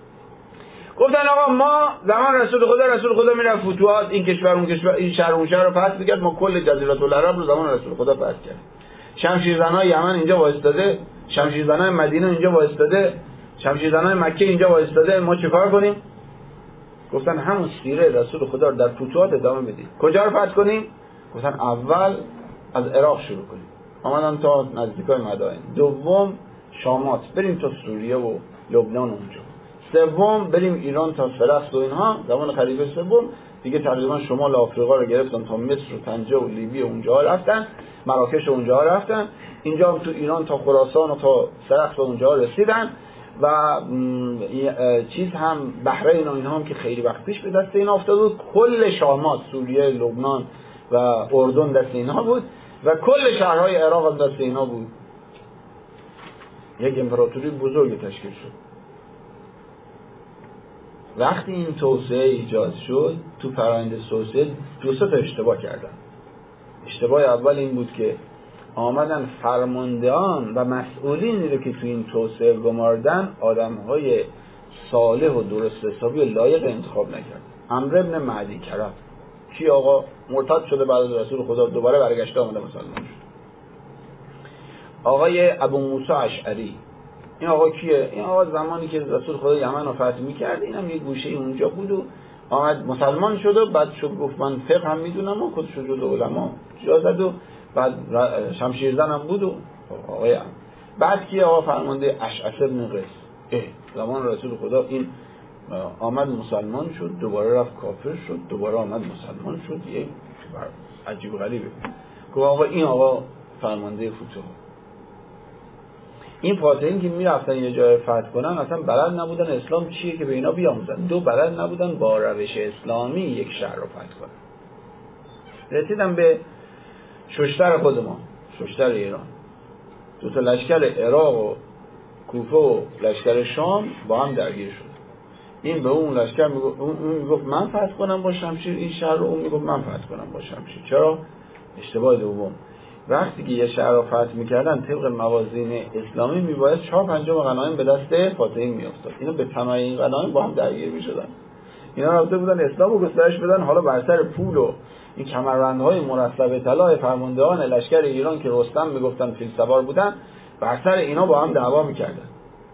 گفتن آقا ما زمان رسول خدا رسول خدا میرفت فتوحات، این کشور اون کشور، این شهر اون شهر رو فتح می‌کرد، ما کل جزیره العرب رو زمان رسول خدا فتح کردیم. شمشیرزنای یمن اینجا وایستاده، شمشیرزنای مدینه اینجا وایستاده، شمشیرزنای مکه اینجا وایستاده، ما چیکار کنیم؟ گفتن همون سیره رسول خدا رو در فتوحات ادامه بدیم. کجا رو فتح کنیم؟ گفتن اول از عراق شروع کنیم. آمدن تا نزدیکای مدائن. دوم شامات، بریم تا سوریه و لبنان اونجا. سوم بریم ایران تا فلسط و اینها. زمان خلیفه سوم دیگه تقریبا شمال آفریقا رو گرفتن تا مصر و طنجه و لیبی و اونجا رفتن، مراکش و اونجا رفتن، اینجا هم تو ایران تا خراسان و تا سرخس و اونجا رسیدن و چیز هم بحرین و اینها هم که خیلی وقت پیش به دست اینا افتاد بود. کل شامات، سوریه، لبنان و اردن دست اینا بود و کل شهرهای عراق هم دست اینا بود. یک امپراتوری بزرگ تشکیل شد. وقتی این توسعه ایجاد شد، تو فرآیند توسعه دو سه تا اشتباه کردن. اشتباه اول این بود که آمدن فرماندهان و مسئولینی رو که تو این توسعه گماردن آدم‌های صالح و درست حسابی و لایق انتخاب نکرد. عمرو بن معدی کرد کی آقا مرتد شده بعد از رسول خدا دوباره برگشته آمده مسلمان شد. آقای ابو موسی اشعری، این آقا کیه؟ این آقا زمانی که رسول خدا یمن رو فتح می‌کرد اینم یه گوشه اونجا بود و آمد مسلمان شد و بعد شد گفت من فقه هم میدونم و خودش رو جزو علما جا زد و بعد شمشیرزن هم بود و آقای هم. بعد کی آقا فرمانده اشعث بن قیس، زمان رسول خدا این آمد مسلمان شد دوباره رفت کافر شد دوباره آمد مسلمان شد. یه عجیب غریبه. گفت آقا این آقا فرمانده فتوح. این فاتحین که میرفتن یه جای فتح کنن اصلا بلد نبودن اسلام چیه که به اینا بیاموزن. دو بلد نبودن با روش اسلامی یک شهر رو فتح کنن. رسیدن به ششتر خود ما، ششتر ایران. دو تا لشکر عراق و کوفه و لشکر شام با هم درگیر شد. این به اون لشکر میگفت، اون میگفت من فتح کنم با شمشیر این شهر رو، اون میگفت من فتح کنم با شمشیر. چرا؟ اشتباه دوم. وقتی که یه شهر رو فتح میکردن طبق موازین اسلامی میباید چهار پنجم غنایم به دست فاتحین میافتاد. اینا به تمامی این غنایم با هم درگیر میشدن. اینا رفته بودن اسلام رو گسترش بدن، حالا بر سر پول و این کمربندهای مرصع طلای فرماندهان لشکر ایران که رستم میگفتن فیل سوار بودن، بر سر اینا با هم دعوا میکردن.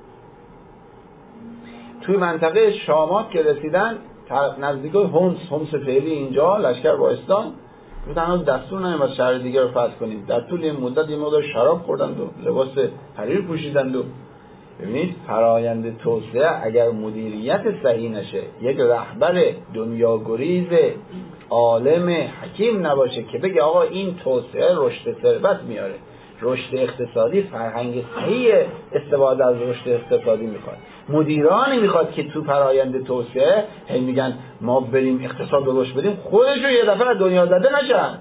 توی منطقه شامات که رسیدن نزدیکای همس، همس فعلی اینجا لشکر باستان گفتن هنوز دستور نمیاد شهر دیگه رو فتح کنیم. در طول این مدت یه مقدار شراب خوردند و لباس حریر پوشیدند و ببینید فرایند توسعه اگر مدیریت صحیح نشه، یک رهبر دنیاگریز عالم حکیم نباشه که بگه آقا این توسعه رشد ثروت میاره، رشد اقتصادی، فرهنگ صحیح استفاده از رشد اقتصادی میخواد، مدیرانی میخواد که تو فرایند توسعه هی میگن ما بریم اقتصاد رو رشد بدیم، خودشون یه دفعه دنیا زده نشن.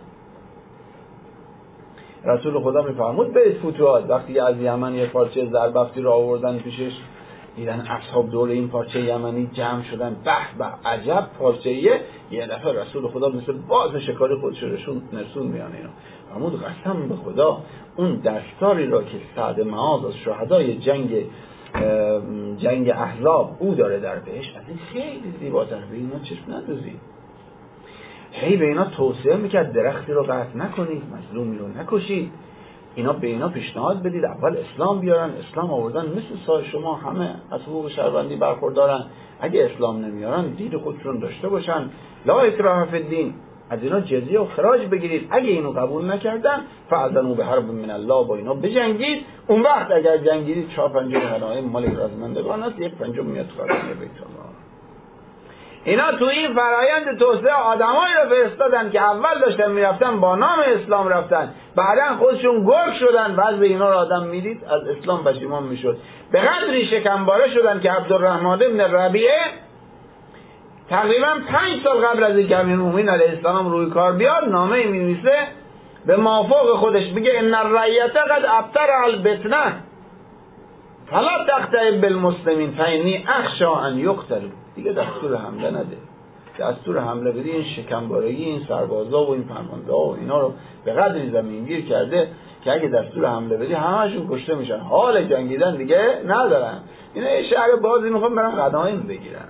رسول خدا میفرمود برید فتوحات، وقتی از یمن یه پارچه زربفتی رو آوردن پیشش، دیدن اصحاب دور این پارچه یمنی جمع شدن، به به عجب پارچه‌ایه، یه دفعه رسول خدا مثل باز شکار خودش رسون نرسون میانه اینا. فرمود قسم به خدا اون دستاری را که سعد معاذ از شهدای جنگ جنگ احزاب او داره در بهشت، از این خیلی زیباتر، به اینا چشم ندوزید. هی به اینا توصیه میکرد درختی رو قطع نکنید، مظلومی رو نکشید، اینا به اینا پیشنهاد بدید اول اسلام بیارن، اسلام آوردن مثل سای شما همه از حقوق شهروندی برخوردارن، اگه اسلام نمیارن دید خودشون داشته باشن، لا اکراه فی الدین، از اینا جزیه و خراج بگیرید، اگه اینو قبول نکردن فاذنوا بحرب من الله، با اینا بجنگید، اون وقت اگر جنگیدید چهار پنجم غنایم مال رزمندگان است، یک پنجم میاد خزانه بیت الله. اینا تو این فرایند توسعه آدمایی رو فرستادن که اول داشتن میرفتن با نام اسلام رفتن، بعدا خودشون گرگ شدن، بعد به اینا رو آدم میدید از اسلام پشیمان میشد. به قدری شکمباره شدن که عبدالرحمن بن ربیعه تقریبا پنج سال قبل از اینکه امیرالمومنین علیه السلام روی کار بیاد نامه می نویسه به مافوق خودش، میگه ان الرعیة قد ابتر البتنه فلا تقترب بالمسلمین فانی اخشی ان یقتلوا. دیگه دستور حمله نده، دستور حمله بدی این شکمبارگی این سربازا و این فرمانده ها و اینا رو به قدری زمینگیر کرده که اگه دستور حمله بدی همه‌شون کشته میشن، حال جنگیدن دیگه ندارن. اینا یه شهر بازی میخوان برن غنایم بگیرن.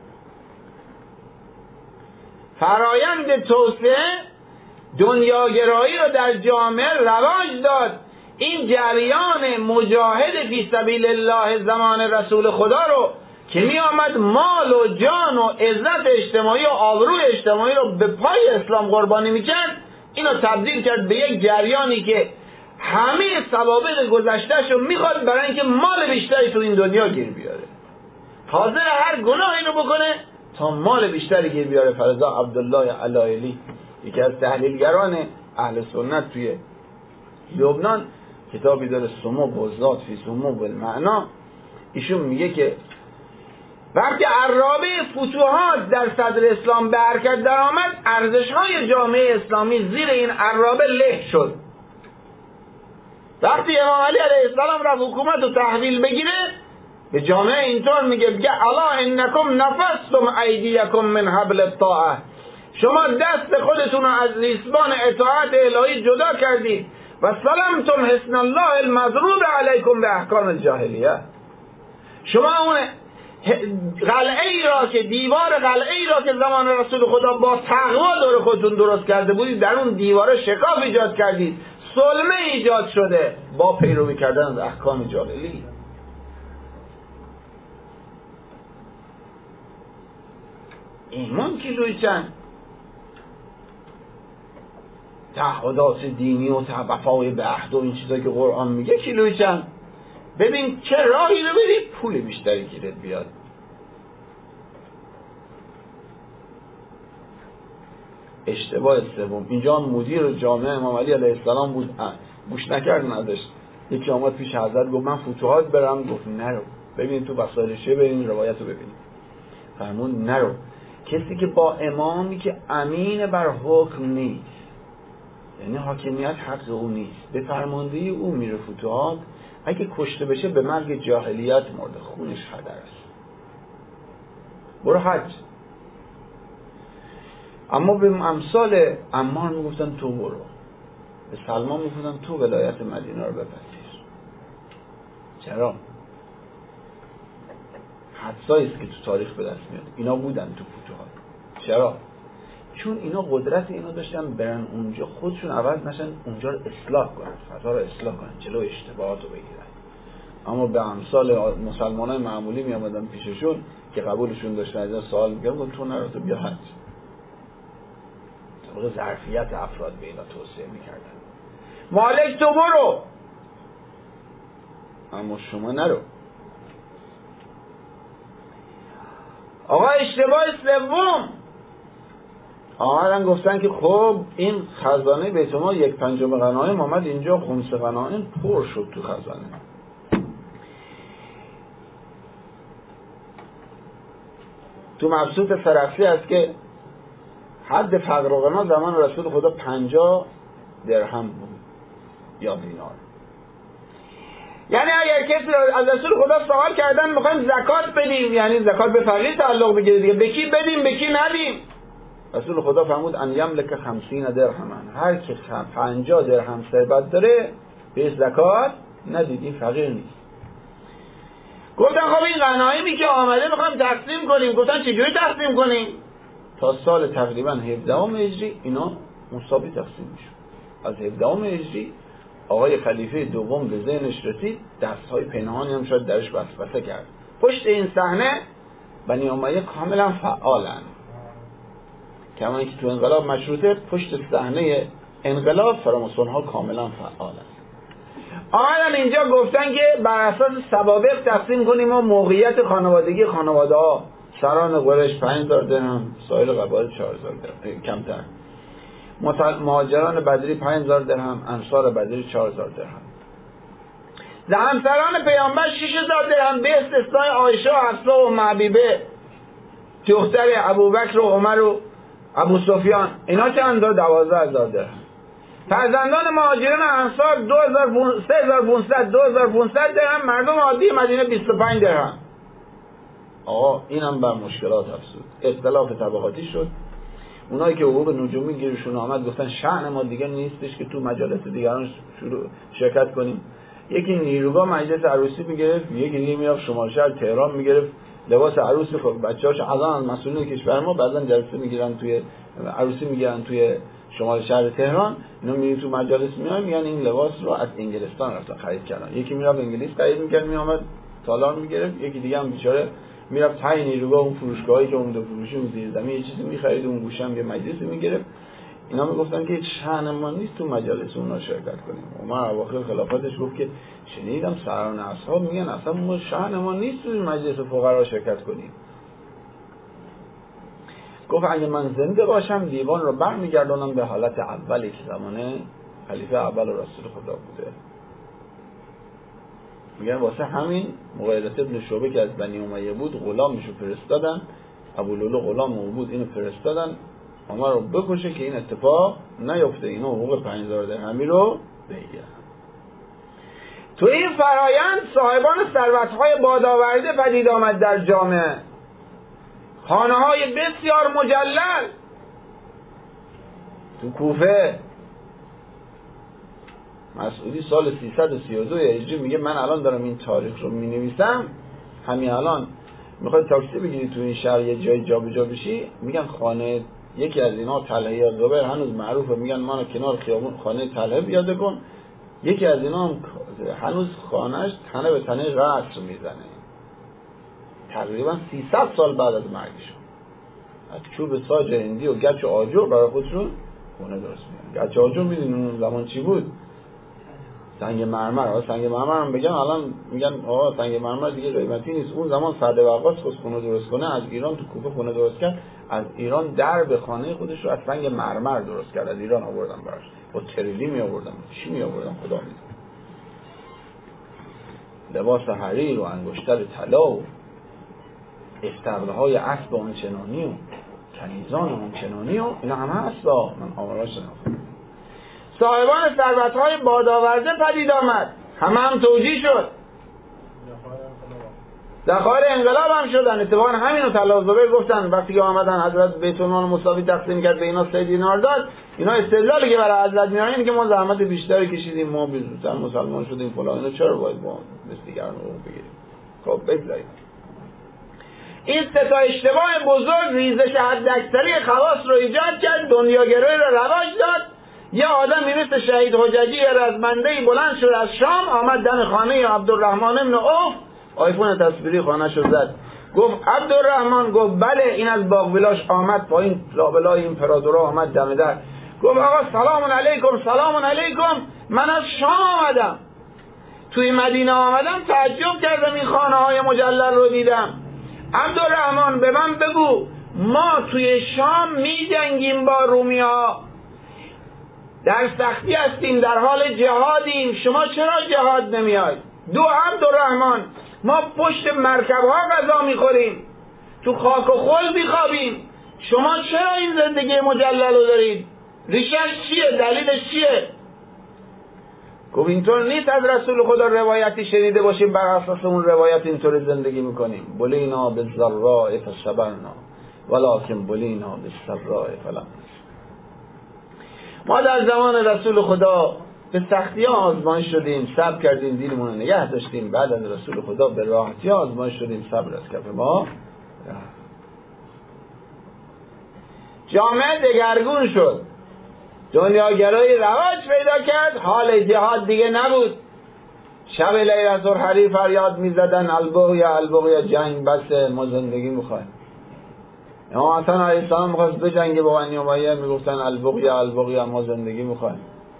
فرایند توسعه دنیاگرایی رو در جامعه رواج داد. این جریان مجاهد فی سبیل الله زمان رسول خدا رو که می آمد مال و جان و عزت اجتماعی و آبروی اجتماعی رو به پای اسلام قربانی میکرد، اینو تبدیل کرد به یک جریانی که همه سوابق گذشتهش رو میخواد برای اینکه مال بیشتری تو این دنیا گیر بیاره، حاضر هر گناهی رو بکنه تا مال بیشتری گیر بیاره. فرزا عبدالله علایلی یکی از تحلیلگران اهل سنت توی لبنان کتابی داره سمو بزاد فی سمو بالمعنا، ایشون میگه که وقتی عرابه فتوحات در صدر اسلام به حرکت در آمد، ارزش‌های جامعه اسلامی زیر این عرابه له شد. وقتی امام علی علیه السلام رفت حکومت رو تحویل بگیره، به جامعه اینطور میگه بگه الا انکم نفستم ایدیکم من حبل الطاعه، شما دست خودتون رو از ریسمان اطاعت الهی جدا کردید و سلمتم حسن الله المضروب علیکم به احکام الجاهلیه. شما اون قلعه ای را که دیوار قلعه ای را که زمان رسول خدا با تقوا دور خودتون درست کرده بودید، در اون دیواره شکاف ایجاد کردید، سلمه ایجاد شده با پیروی کردن از احکام جاهلی. ایمان کیلوی چند؟ تعهدات دینی و وفای به عهد و این چیزا که قرآن میگه کیلوی چند؟ ببین چه راهی رو برید پول بیشتری گیرت بیاد. اشتباه سوم، اینجا مدیر جامعه امام علی علیه السلام بود، گوش نکرد نداشت. یکی آمد پیش حضرت گفت من فتوحات برم، گفت نرو، ببین تو وسایل شیعه برین روایت رو ببین. فرمود نرو، کسی که با امامی که امین بر حکم نیست، یعنی حاکمیت حق او نیست، به فرماندهی او میره فتوحات، اگه کشته بشه به مرگ جاهلیت مرده، خونش هدر است، برو حج. اما به امثال عمار میگفتن تو برو، به سلمان میگفتن تو ولایت مدینه رو بپذیر. چرا؟ حدسایی است که تو تاریخ به دست میاد، اینا بودن تو فتوحات. چرا؟ چون اینا قدرت اینا داشتن برن اونجا خودشون عوض نشن، اونجا رو اصلاح کنن، فضا رو اصلاح کنن، جلو اشتباهات رو بگیرن. اما به امثال مسلمانای معمولی می آمدن پیششون که قبولشون داشتن، از سوال میگن تو نرو، تو بیا حج، واقع ظرفیت افراد به اینا توصیه میکردن. مالک تو برو اما شما نرو. آقا اشتباه سوم آمدن گفتن که خب این خزانه بیت المال یک پنجم غنایم آمد اینجا، خمس غنایم پر شد تو خزانه. تو مبسوط فرخی هست که حد فقر و غنا زمان رسول خدا پنجاه درهم بود یا دینار. یعنی اگر کسی از رسول خدا سوال کردن میخوایم زکات بدیم، یعنی زکات به فقیر تعلق بگیره دیگه، به کی بدیم به کی ندیم، رسول خدا فرمود ان یملک خمسین درهمن، هر کی پنجاه درهم ثروت داره به زکات ندید، این فقیر نیست. گفتن خب این غنایمی که آمده میخوایم تقسیم کنیم. گفتن چجوری تقسیم کنیم؟ تا سال تقریبا هفدهم هجری اینا مساوی تقسیم میشد. از هفدهم هجری آقای خلیفه دوم به ذهنش رسید دستهای پنهانی هم شاید درش وسوسه کرد. پشت این صحنه بنی امیه کاملا فعالن، کما اینکه تو انقلاب مشروطه پشت صحنه انقلاب فراماسون ها کاملا فعالن. آمدن اینجا گفتن که بر اساس سوابق تقسیم کنیم و موقعیت خانوادگی خانواده ها، سران قریش پنج هزار درهم، سایر قبایل چهار هزار درهم کمتر، مهاجران بدری پنج هزار درهم، انصار بدری چهار هزار درهم، همسران پیامبر شش هزار درهم به استثنای عایشه و حفصه و ام حبیبه دختر ابوبکر و عمر و ابو سفیان، اینا چند تا؟ دوازده هزار درهم. فرزندان مهاجران انصار سه هزار و پانصد دو هزار و پانصد درهم، مردم عادی مدینه بیست و پنج درهم. آقا اینم بر مشکلات افزود، اختلاف طبقاتی شد. اونایی که حقوق نجومی گیرشون آمد گفتن شأن ما دیگه نیستش که تو مجالس دیگران شروع شرکت کنیم. یکی نیروگاه مجلس عروسی میگرفت، یکی دیگه میرفت شمال شهر تهران میگرفت لباس عروسی، خب بچه‌هاش از مسئولین کشور ما بعضا جلسه میگیرن توی عروسی میگیرن توی شمال شهر تهران، اینا میری تو مجالس میان میگن این لباس رو از انگلستان رفتن خرید کردن. یکی میرفت انگلیس خرید میکرد میآمد تالار میگرفت، یکی دیگه هم بیچاره میرفت تای نیروگاه اون فروشگاهی که اون دو فروشی اون زیر زمین یه چیزی میخرید اون گوشه هم یه مجلسی میگرفت. اینا میگفتن که شأن ما نیست تو مجالس اونا شرکت کنیم. عمر اواخر خلافتش گفت که شنیدم سران اصحاب میگن اصلا ما شأن ما نیست تو مجلس فقرا شرکت کنیم. گفت اگه من زنده باشم دیوان رو برمیگردونم به حالت اولی که زمانه خلیفه اول رسول خدا بوده. میگن واسه همین مغیرة ابن شعبه که از بنی امیه بود غلامشو فرستادن، ابو لولو غلام او بود، اینو فرستادن عمر رو بکشه که این اتفاق نیفته، اینا حقوق پنج هزار درهمی رو بگیرن. تو این فرایند صاحبان ثروت‌های بادآورده پدید آمد در جامعه، خانه‌های بسیار مجلل تو کوفه. مسعودی سال سیصد و سی و دو هجری میگه من الان دارم این تاریخ رو مینویسم، همین الان میخوای تاکسی بگیری تو این شهر یه جای جابجا بشی، میگن خانه یکی از اینا طلحه قبر هنوز معروفه، میگن ما کنار خیابون خانه طلحه پیاده کن، یکی از اینا هم هنوز خانهش تنه به تنه رأس میزنه، تقریبا سیصد سال بعد از مرگشون از چوب ساج هندی و گچ و آجر برای خودشون خونه درست میکنن. گچ و آجر میدونین اون زمان چی بود؟ سنگ مرمر. آقا سنگ مرمر هم بگم الان میگن آقا سنگ مرمر دیگه قیمتی نیست. اون زمان سعد وقاص خواست خونه درست کنه، از ایران تو کوفه خونه درست کرد، از ایران درب خانه خودش رو از سنگ مرمر درست کرد، از ایران آوردن براش، با تریلی می آوردن، چی می آوردن خدا میدونه، لباس حریر و انگشتر طلا و استبله های اسب آنچنانی و کنیزان آنچنانی و اینا همه هست. من آمارش نمی‌خونم. صاحبان ثروت‌های بادآورده پدید آمد، همه هم توجیه شد، ذخایر انقلاب هم شدن. اتفاقا همینو طلحه زبیر گفتن وقتی که آمدن حضرت بیت المال مساوی تقسیم کرد به اینا سه دینار داد، اینا استدلالی که برای حضرت میارن اینه که ما زحمت بیشتری کشیدیم، ما زودتر مسلمان شدیم فلان، اینا چرا باید با مثل دیگران رو بگیریم؟ خب بگذاریم. این سه تا اشتباه بزرگ ریزش حداکثری خواص رو ایجاد کرد، دنیاگرایی رو رواج داد. یه آدمی مثل شهید حججی رزمنده‌ای بلند شد از شام، آمد دم خانه عبدالرحمن بن عوف، آیفون تصویری خانه شو زد، گفت عبدالرحمن، گفت بله. این از باقویلاش آمد پایین، لابلای امپراتورا آمد دم در، گفت آقا سلام علیکم سلام علیکم، من از شام آمدم، توی مدینه آمدم، تعجب کردم این خانه های مجلل رو دیدم. عبدالرحمن به من بگو، ما توی شام می جنگیم با رومی ها، در سختی هستیم، در حال جهادیم، شما چرا جهاد نمیاید؟ دو عبدالرحمن، ما پشت مرکب ها غذا میخوریم، تو خاک و خل میخوابیم، شما چرا این زندگی مجلل رو دارید؟ ریشش چیه؟ دلیلش چیه؟ گفت اینطور نیست از رسول خدا روایتی شنیده باشیم بر اساس اون روایت اینطور زندگی میکنیم. بلینا بالضراء فصبرنا ولکن بلینا بالسراء فلم. ما در زمان رسول خدا به سختی ها آزمایش شدیم، صبر کردیم، دینمون رو نگه داشتیم. بعد از رسول خدا به راحتی ها آزمایش شدیم، صبر از کف ما. جامعه دگرگون شد، دنیاگرایی رواج پیدا کرد، حال جهاد دیگه نبود. شب لیلة الحریر فریاد میزدن البغیا البغیا، جنگ بس، ما زندگی میخوایم. امام حسن علیه السلام میخواست بجنگه با بنی امیه، میگفتن البغیا البغیا، ما زندگی میخوایم.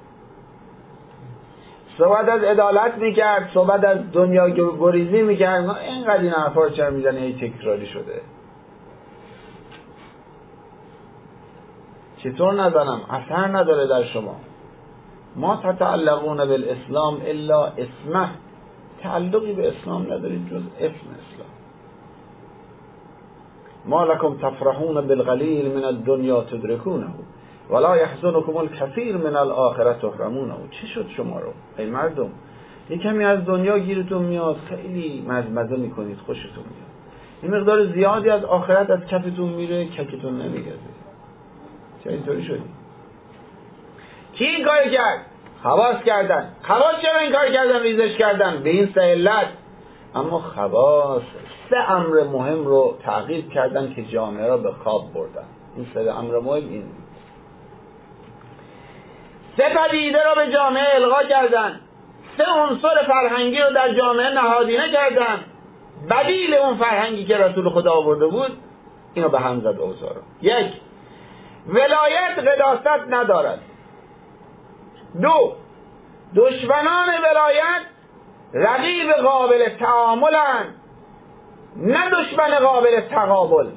صحبت از عدالت میکرد، صحبت از دنیا گریزی میکرد. اینقدر این حرفا رو چرا میزنه؟ این تکراری شده. چطور نزنم؟ اثر نداره در شما. ما تتعلقون بالاسلام الا اسمه، تعلقی به اسلام ندارید جز اسم اسلام. ما لکم تفرحون بالقلیل من الدنیا تدرکونه ولا یحزنکم الکثیر من الاخره تحرمونه. چی شد شما رو ای مردم؟ یک کمی از دنیا گیرتون میاد، خیلی مزمزه میکنید، خوشتون میاد. این مقدار زیادی از آخرت از کفتون میره، ککتون نمیگذه. چرا اینطوری شدی؟ کی این کاری کرد؟ خواص کردن. خواص چرا این کاری کردن؟ ریزش کردن به این سه علت. اما خواص سه امر مهم رو تغییر کردن که جامعه را به خواب بردن. این سه امر مهم این سه پدیده را به جامعه القا کردن، سه عنصر فرهنگی رو در جامعه نهادینه کردن، بدیل اون فرهنگی که رسول خدا آورده بود. اینو به هم زد اوضاع رو. یک، ولایت قداست ندارد. دو، دشمنان ولایت رقیب قابل تعاملند، نه دشمن قابل تقابل.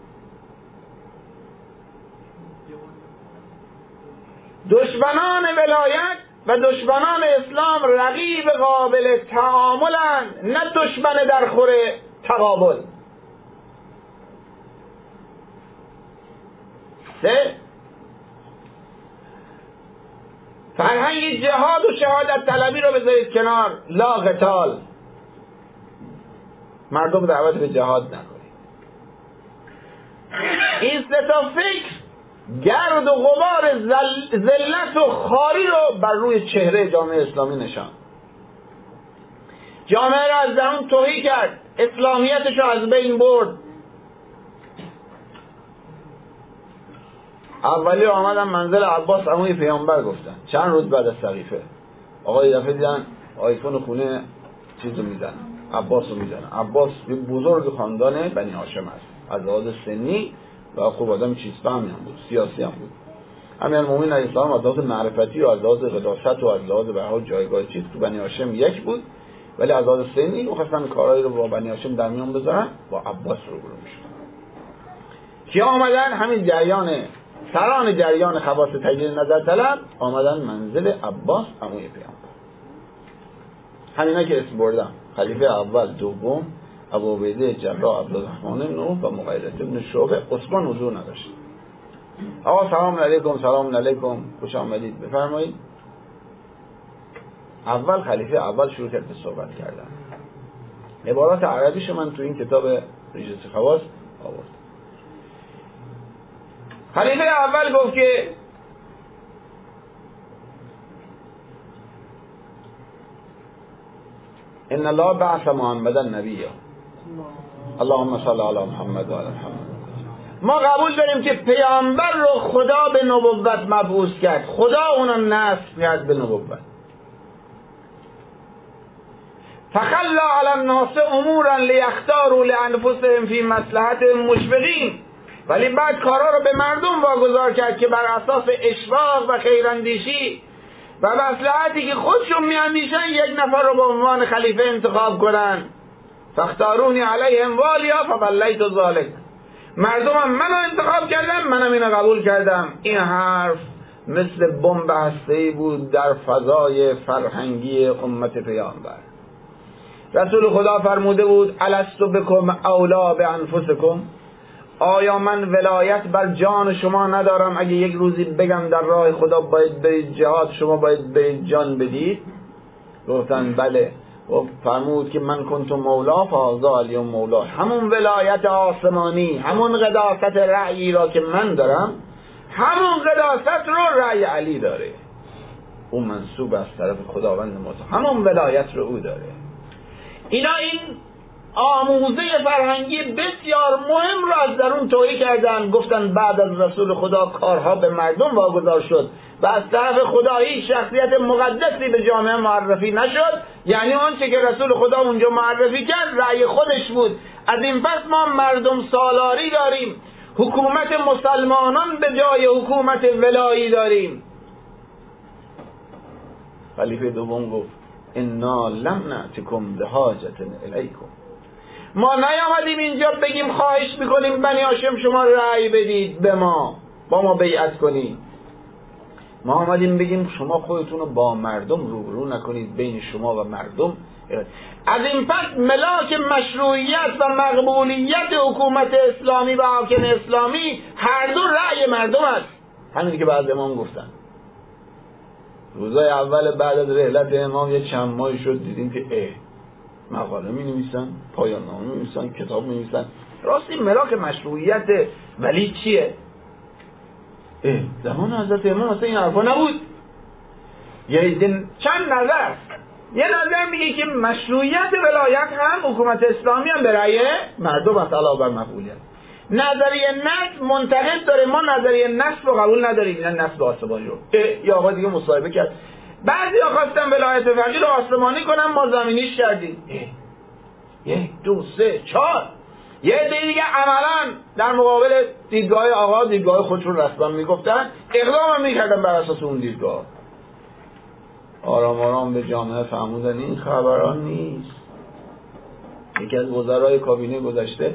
دشمنان ولایت و دشمنان اسلام رقیب قابل تعاملند، نه دشمن در خور تقابل. سه، فرهنگ جهاد و شهادت طلبی رو بذارید کنار، لا قتال. مردم دعوت به جهاد نکنید. این سه تا فکر گرد و غبار ذلت و خاری رو بر روی چهره جامعه اسلامی نشان. جامعه را از درون تهی کرد، اسلامیتش رو از بین برد. اولی آمدن منزل عباس عموی پیامبر، گفتن چند روز بعد از سقیفه آقا یه دفعه دیدن آیفون خونه چیزو میزنن، عباس رو میزنن. عباس یه بزرگ خاندان بنی هاشم است، از لحاظ سنی و خوب آدم چیز فهمی هم بود، سیاسی هم بود. امیرالمومنین علیه السلام از لحاظ معرفتی و از لحاظ قداست و از لحاظ به هر جایگاه چیز تو بنی هاشم یک بود، ولی از لحاظ سنی می‌خواستن کارهایی رو با بنی هاشم در میان بذارن، با عباس روبرو میشدن. کیا آمدن؟ همین جریان سران جریان خواص تجدید نظر طلب آمدن منزل عباس عموی پیامبر. همینا که اسم بردم، خلیفه اول، دوم، ابو عبیده جراح عبدالرحمن بن عوف و مغیرة بن شعبه. عثمان حضور نداشت. آقا سلام علیکم سلام علیکم، خوش آمدید، بفرمایید. اول خلیفه اول شروع کرد به صحبت کردن. عبارات عربیش من تو این کتاب ریجس خواص آورد. خلیفه اول گفت که ان الله بعث محمدا نبیا، اللهم صل علی محمد و علی محمد. ما قبول داریم که پیامبر رو خدا به نبوت مبعوث کرد، خدا اونو نصب کرد به نبوت. فخلا علی الناس امورا لیختاروا لانفسهم فی مصلحتهم مشفقین، ولی بعد کارا رو به مردم واگذار کرد که بر اساس اشفاق و خیراندیشی و مصلحتی که خودشون میاندیشن یک نفر رو به عنوان خلیفه انتخاب کنن. فاختارونی علیهم والیا فولیت ذلک، مردمم منو انتخاب کردن، منم اینو قبول کردم. این حرف مثل بمب هسته‌ای بود در فضای فرهنگی امت پیامبر. رسول خدا فرموده بود الست بکم اولا بانفسکم، آیا من ولایت بر جان شما ندارم؟ اگه یک روزی بگم در راه خدا باید برید جهاد، شما باید برید جان بدید؟ گفتن بله. و فرمود که من کنتم مولا فهذا اليوم مولا، همون ولایت آسمانی، همون قداست رأیی را که من دارم، همون قداست رو رأی علی داره. اون منصوب از طرف خداوند متعال، همون ولایت رو او داره. اینا این آموزه فرهنگی بسیار مهم را از درون تویی کردن. گفتن بعد از رسول خدا کارها به مردم واگذار شد و از طرف خدا هیچ شخصیت مقدسی به جامعه معرفی نشد، یعنی آنچه که رسول خدا اونجا معرفی کرد رأی خودش بود. از این پس ما مردم سالاری داریم، حکومت مسلمانان به جای حکومت ولایی داریم. خلیفه دوم گفت انا لم نأتکم بحاجة الیکم، ما نیامدیم اینجا بگیم خواهش میکنیم بنی هاشم شما رأی بدید به ما، با ما بیعت کنید. ما آمدیم بگیم شما خودتون رو با مردم روبرو نکنید، بین شما و مردم. از این پس ملاک مشروعیت و مقبولیت حکومت اسلامی و حاکم اسلامی هر دو رأی مردم است. همین که بعد امام گفتن. روزای اول بعد از رحلت امام یه چند ماهی شد دیدیم که اه مقاله می نویسن، پایان نامه می نویسن، کتاب می نویسن. راستی ملاک مشروعیت ولی چیه؟ اه زمان حضرت امام اصلا این حرفا نبود. یه چند نظر، یه نظر میگه که مشروعیت ولایت هم حکومت اسلامی هم به رأی مردم است علاوه بر مقبولیت. نظریه نسب منتقد داره، ما نظریه نسب رو قبول نداریم، این نسب آسمانی رو. یا آقا دیگه مصاحبه کرد، بعضی ها خواستن ولایت فقیه رو آسمانی کنن، ما زمینیش کردیم. یک دو سه چهار، یه عده دیگه عملا در مقابل دیدگاه آقا دیدگاه خودشون رسما میگفتن، اقدام هم میکردن بر اساس اون دیدگاه. آرام آرام به جامعه فهموندن این خبران نیست. یکی از وزرای کابینه گذشته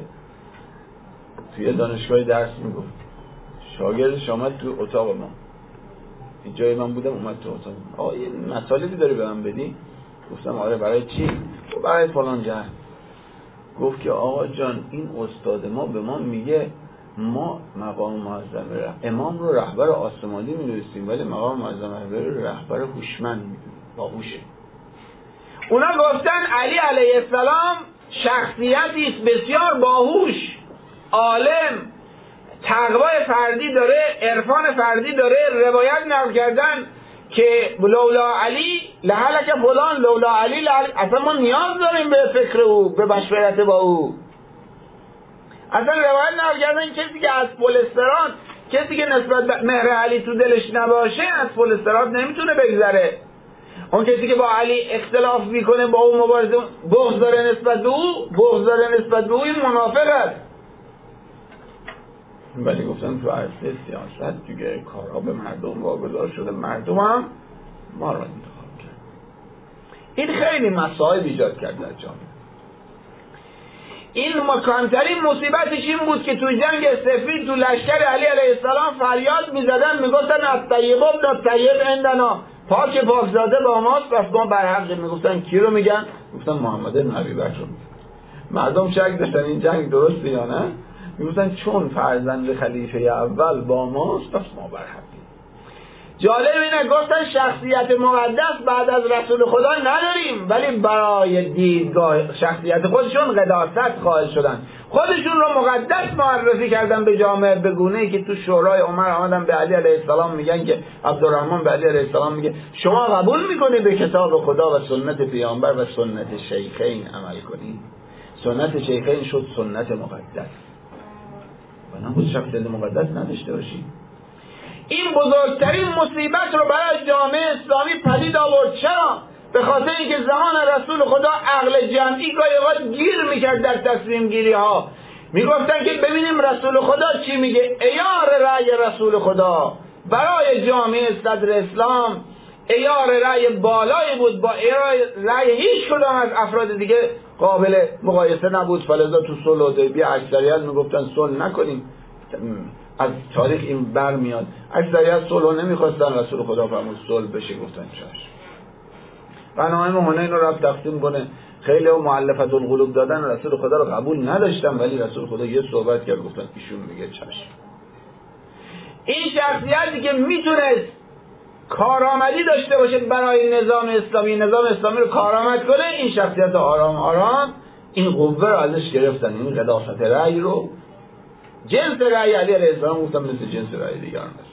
توی دانشگاه درس میگفت، شاگردش آمد تو اتاق ما، این جای من بودم، اومد تو اتاق ما، آقا یه مطالبی داری به من بدی؟ گفتم آره. برای چی؟ برای فلان جهت. گفت که آقا جان این استاد ما به ما میگه ما مقام معظم امام رو رهبر آسمانی می‌نویسیم، ولی مقام معظم رو رهبر هوشمند می‌دونیم، باهوشه. اونا گفتن علی علیه السلام شخصیتی است بسیار باهوش، عالم، تقوای فردی داره، عرفان فردی داره. روایت نقل کردن که لولا علی لهلک فلان، لولا علی لهلک. اصلا ما نیاز داریم به فکر او، به مشورت با او. اصلا روایت نقل کردن کسی که از پولسترات، کسی که نسبت به مهر علی تو دلش نباشه از پولسترات نمیتونه بگذره. اون کسی که با علی اختلاف میکنه، با او مبارزه، بغض داره نسبت به او، بغض داره نسبت به او، این منافق است. ولی گفتن تو عرصه سیاست دیگه کارها به مردم واگذار شده، مردم هم ما را انتخاب کرد. این خیلی مسائل ایجاد کرد در جامعه. این مکانترین مصیبتش این بود که تو جنگ سفید تو لشکر علی علیه السلام فریاد میزدن، میگفتن الطیب ابن الطیب عندنا، پاک پاکزاده با ماست، پس ما بر حق. میگفتن کی رو میگن؟ گفتن محمد بن ابی بکر رو میگن. مردم شک داشتن این جنگ درسته یا نه؟ میگفتن چون فرزند خلیفه اول با ماست پس ما بر حقیم. جالب اینه گفتن شخصیت مقدس بعد از رسول خدا نداریم، ولی برای دیدگاه شخصیت خودشون قداست قائل شدن، خودشون رو مقدس معرفی کردن به جامعه، به گونه‌ای که تو شورای عمر آمدن به علی علیه السلام میگن که عبدالرحمن به علی علیه السلام میگه شما قبول میکنید به کتاب خدا و سنت پیامبر و سنت شیخین عمل کنید؟ سنت شیخین شد سنت مقدس و نبود شخصیت مقدس نداشته باشیم. این بزرگترین مصیبت رو برای جامعه اسلامی پدید آورد. چرا؟ به خاطر اینکه زمان رسول خدا عقل جمعی گاهی اوقات گیر میکرد در تصمیم گیری ها. میگفتن که ببینیم رسول خدا چی میگه. عیار رأی رسول خدا برای جامعه صدر اسلام عیار رأی بالایی بود با عیار رأی هیچ کدام از افراد دیگه قابل مقایسه نبود. فلذا تو صلح حدیبیه اکثریت میگفتن صلح نکنیم. از تاریخ این برمیاد اکثریت صلح نمیخواستن، رسول خدا فرمود صلح بشه، گفتن چشم. غنایم حنین رو رفت تقسیم کنه، خیلی مؤلفت القلوب دادن رسول خدا رو قبول نداشتن، ولی رسول خدا یه صحبت کرد گفتن ایشون میگه چشم. این شخصیتی که میتونست کارآمدی داشته باشه برای نظام اسلامی، نظام اسلامی رو کارآمد کنه، این شخصیت آرام آرام این قوه رو ازش گرفتن. این قداست رأی رو، جنس رأی علی علیه السلام گفتن مثل جنس رأی دیگران است.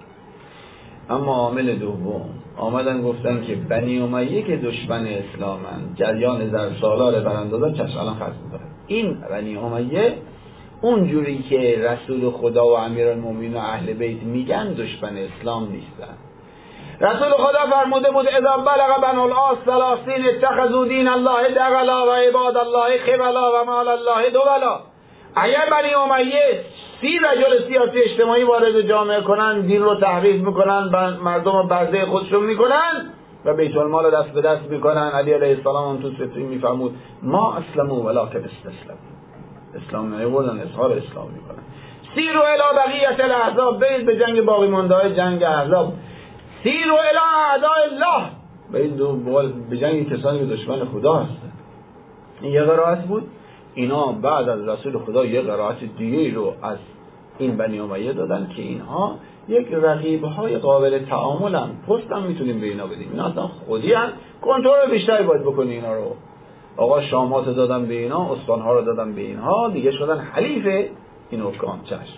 اما عامل دوم آمدن گفتن که بنی امیه که دشمن اسلامن، جریان در سالار براندازن، چشم الان خاص می‌کنه. این بنی امیه اونجوری که رسول خدا و امیرالمومنین و اهل بیت میگن دشمن اسلام نیستن. رسول خدا فرموده بود اذا بلغ بنو العاص ثلاثین اتخذوا دین الله دغلا و عباد الله خبلا و مال الله دولا. اگر بنی امیه سی رجل سیاسی اجتماعی وارد جامعه کنن، دین رو تحریف میکنن، مردم رو برده خودشون میکنن و بیت المال دست به دست میکنن. علی علیه السلام هم تو سفری میفرمود ما اسلموا ولکن استسلموا، اسلام نیاوردن اظهار اسلام میکنن. سیروا الی بقیت الاحزاب، برید به جنگ باقی مانده های جنگ احزاب. سیروا الی اعداء الله، برید به جنگ کسانی که دشمن خدا هستن. این یه قرائت بود. اینا بعد از رسول خدا یه قرائت دیگه رو از این بنی امیه دادن که اینها یک رقیب‌های قابل تعاملن، پست هم میتونیم به اینا بدیم، اینا اصلا خودی هم کنترل بیشتری باید بکنی اینا رو. آقا شامات دادن به اینا، استانها رو دادن به اینها، دیگه شدن حلیف این حکام. چشم.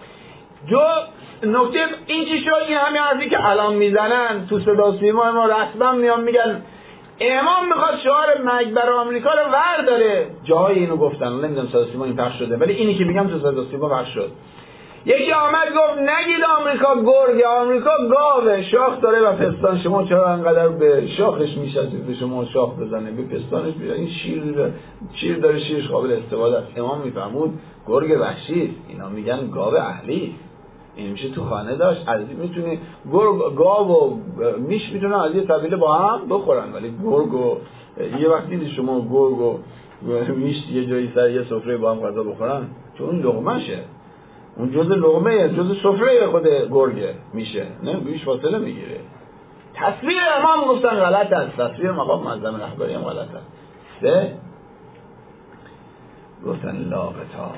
جو نکته این چی شد؟ این همین حرفی که الان میزنن تو صدا سیما ما رسما میان میگن امام میخواد شعار مرگ بر آمریکا رو ور داره. جاهای اینو گفتن، نمیدونم صدا سیما این پخش شده، ولی اینی که میگم تو صدا سیما پخش شد. یکی آمد گفت نگید آمریکا گرگ، آمریکا گاوه، شاخ داره و پستان. شما چرا انقدر به شاخش میشید؟ به شما شاخ بزنه، به پستانش بیاد. این شیر داره، شیر داره، شیرش قابل استفاده است. امام میفهمود گرگ وحشی، اینا میگن گاو اهلی. این میشه تو خانه داشت. از میتونی گرگ، گاو و میش میتونن از یه طبیله با هم بخورن، ولی گرگ و یه وقت دیدی شما گرگ و میش یه جایی سر یه سفره با هم غذا بخورن؟ چون لقمه‌شه، اون جز لقمه، جز سفره خود گرگه میشه، نه بیش فاصله میگیره. تصویر امام گفتن غلط است، تصویر مقام معظم رهبری هم غلط است. سه گفتن لا قتال.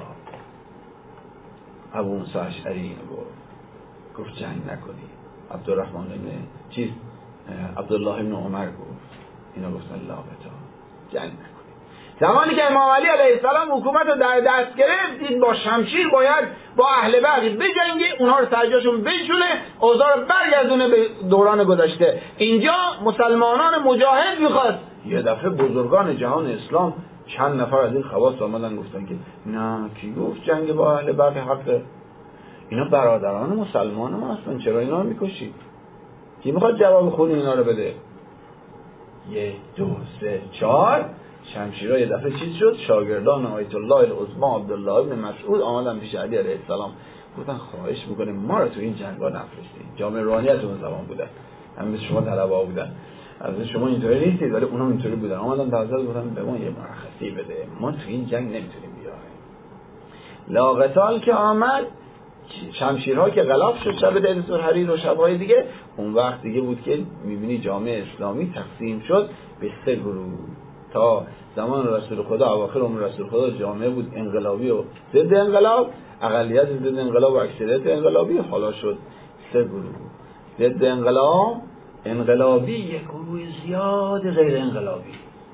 ابو موسی اشعری اینو گفت، گفت جنگ نکنی. عبدالرحمن ابن چیز عبدالله ابن عمر گفت، اینا گفتن لا قتال، جنگ نکنی. زمانی که امام علی علیه السلام حکومت رو در دست گرفت، دید با شمشیر باید با اهل بغی بجنگه، اونها رو سرجاشون بشونه، اوضاع رو برگردونه به دوران گذشته. اینجا مسلمانان مجاهد میخواد. یه دفعه بزرگان جهان اسلام چند نفر از این خواص آمدن گفتن که نه، کی گفت جنگ با اهل بغی حقه؟ اینا برادران مسلمان ما هستن، چرا اینا رو میکشید؟ کی میخواد جواب خود اینا رو بده؟ یک دو سه چهار شمشیرها یه دفعه چیز شد. شاگردان آیت الله العظما عبدالله ابن مسعود آمدن پیش علی علیه السلام، گفتن خواهش میکنیم ما رو تو این جنگا نفرستید. جامعه روحانیت اون زمان بودن، هم مثل شما طلبه‌ها بودن، از شما اینطوری نیستید ولی اونها اینطوری بودن. آمدن در حضرت گفتن به ما یه مرخصی بده، ما تو این جنگ نمیتونیم بیایم. لا قتال که آمد، شمشیرها که غلاف شد شب عید الحریر و شب‌های دیگه، اون وقت دیگه بود که میبینی جامعه اسلامی تقسیم شد به سه گروه. تا زمان رسول خدا، اواخر عمر رسول خدا، جامعه بود انقلابی و ضد انقلاب، اقلیت ضد انقلاب و اکثریت انقلابی. حالا شد سه گروه، ضد انقلاب، انقلابی، یک گروه زیاد غیر انقلابی.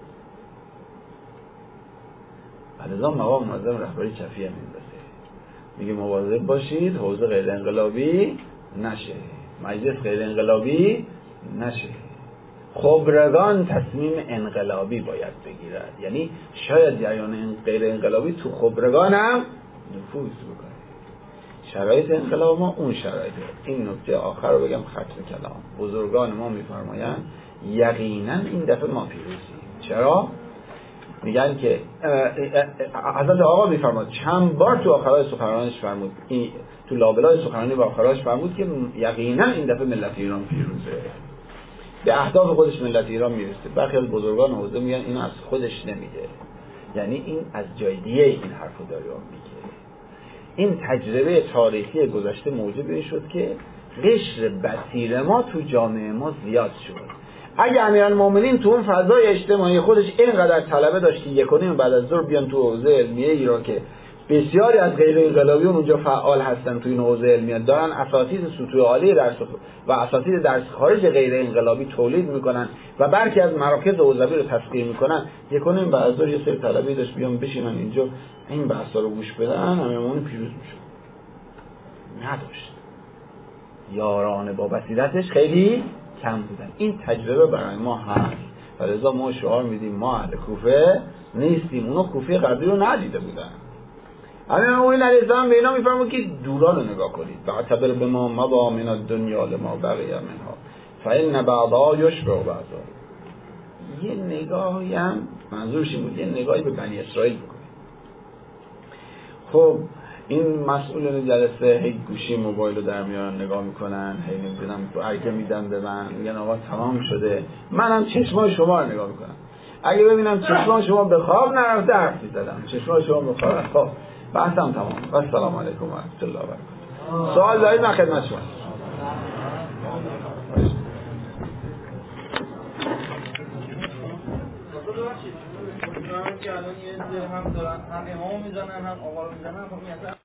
بعد از مقام معظم رهبری چفی هم میندازه، میگه مواظب باشید حوزه غیر انقلابی نشه، مجلس غیر انقلابی نشه، خبرگان تصمیم انقلابی باید بگیرد. یعنی شاید جریان غیر انقلابی تو خبرگان هم نفوذ بکنه، شرایط انقلاب ما اون شرایطه. این نکته آخر رو بگم ختم کلام. بزرگان ما میفرمایند یقینا این دفعه ما پیروزیم. چرا؟ میگن که حضرت آقا میفرماد چند بار تو آخرای سخنرانیش فرمود، این تو لابلای سخنرانی و آخرایش فرمود که یقینا این دفعه ملت ایران پیروزه، به اهداف خودش ملت ایران میرسه. برخی از بزرگان حوزه میگن اینو از خودش نمیگه، یعنی این از جای دیگه این حرفو داره میگه. این تجربه تاریخی گذشته موجب این شد که قشر بصیر ما تو جامعه ما زیاد شد. اگه امیرالمومنین تو اون فضای اجتماعی خودش اینقدر طلبه داشت که یک و نیم بعد از ظهر بیان تو حوزه علمیه ایران که بسیاری از غیر انقلابیون اونجا فعال هستن، تو این حوزه علمیه دارن اساتید سطوح عالی درس و اساتید درس خارج غیر انقلابی تولید میکنن و برخی از مراکز حوزوی رو تسخیر میکنن، یک و نیم بعد از ظهر یه سری طلبه داشت بیان بشینن اینجا این بحثا رو گوش بدن، امیرالمومنین پیروز میشه. نداشت. یاران با بصیرتش خیلی کم بودن. این تجربه برای ما هست و لذا ما شعار میدیم ما اهل کوفه نیستیم. اونا کوفه قبلی رو ندیده بودن. امیرالمومنین علیه السلام به اینا میفرمود که دوران رو نگاه کنید. بعتبر به ما مبا من الدنیا لما بقی منها فإن بعضها یشبه بعضا. یه نگاهی هم منظورش این بود، یه نگاهی به بنی اسرائیل بکنید. خب این مسئولین جلسه هی گوشی موبایل رو در میارن نگاه میکنن، هی نمیدونم برگه میدن به من میگن آقا تمام شده. منم چشمای شما رو نگاه میکنم، اگه ببینم چشمای شما به خواب نرفته حرف میزدم، چشمای شما به خواب. خب بحثم تمام. و السلام علیکم و رحمت الله و برکاته. سوال دارید من خدمت شما. که الان یه هم دارن هم امام میزنن هم آقا میزنن.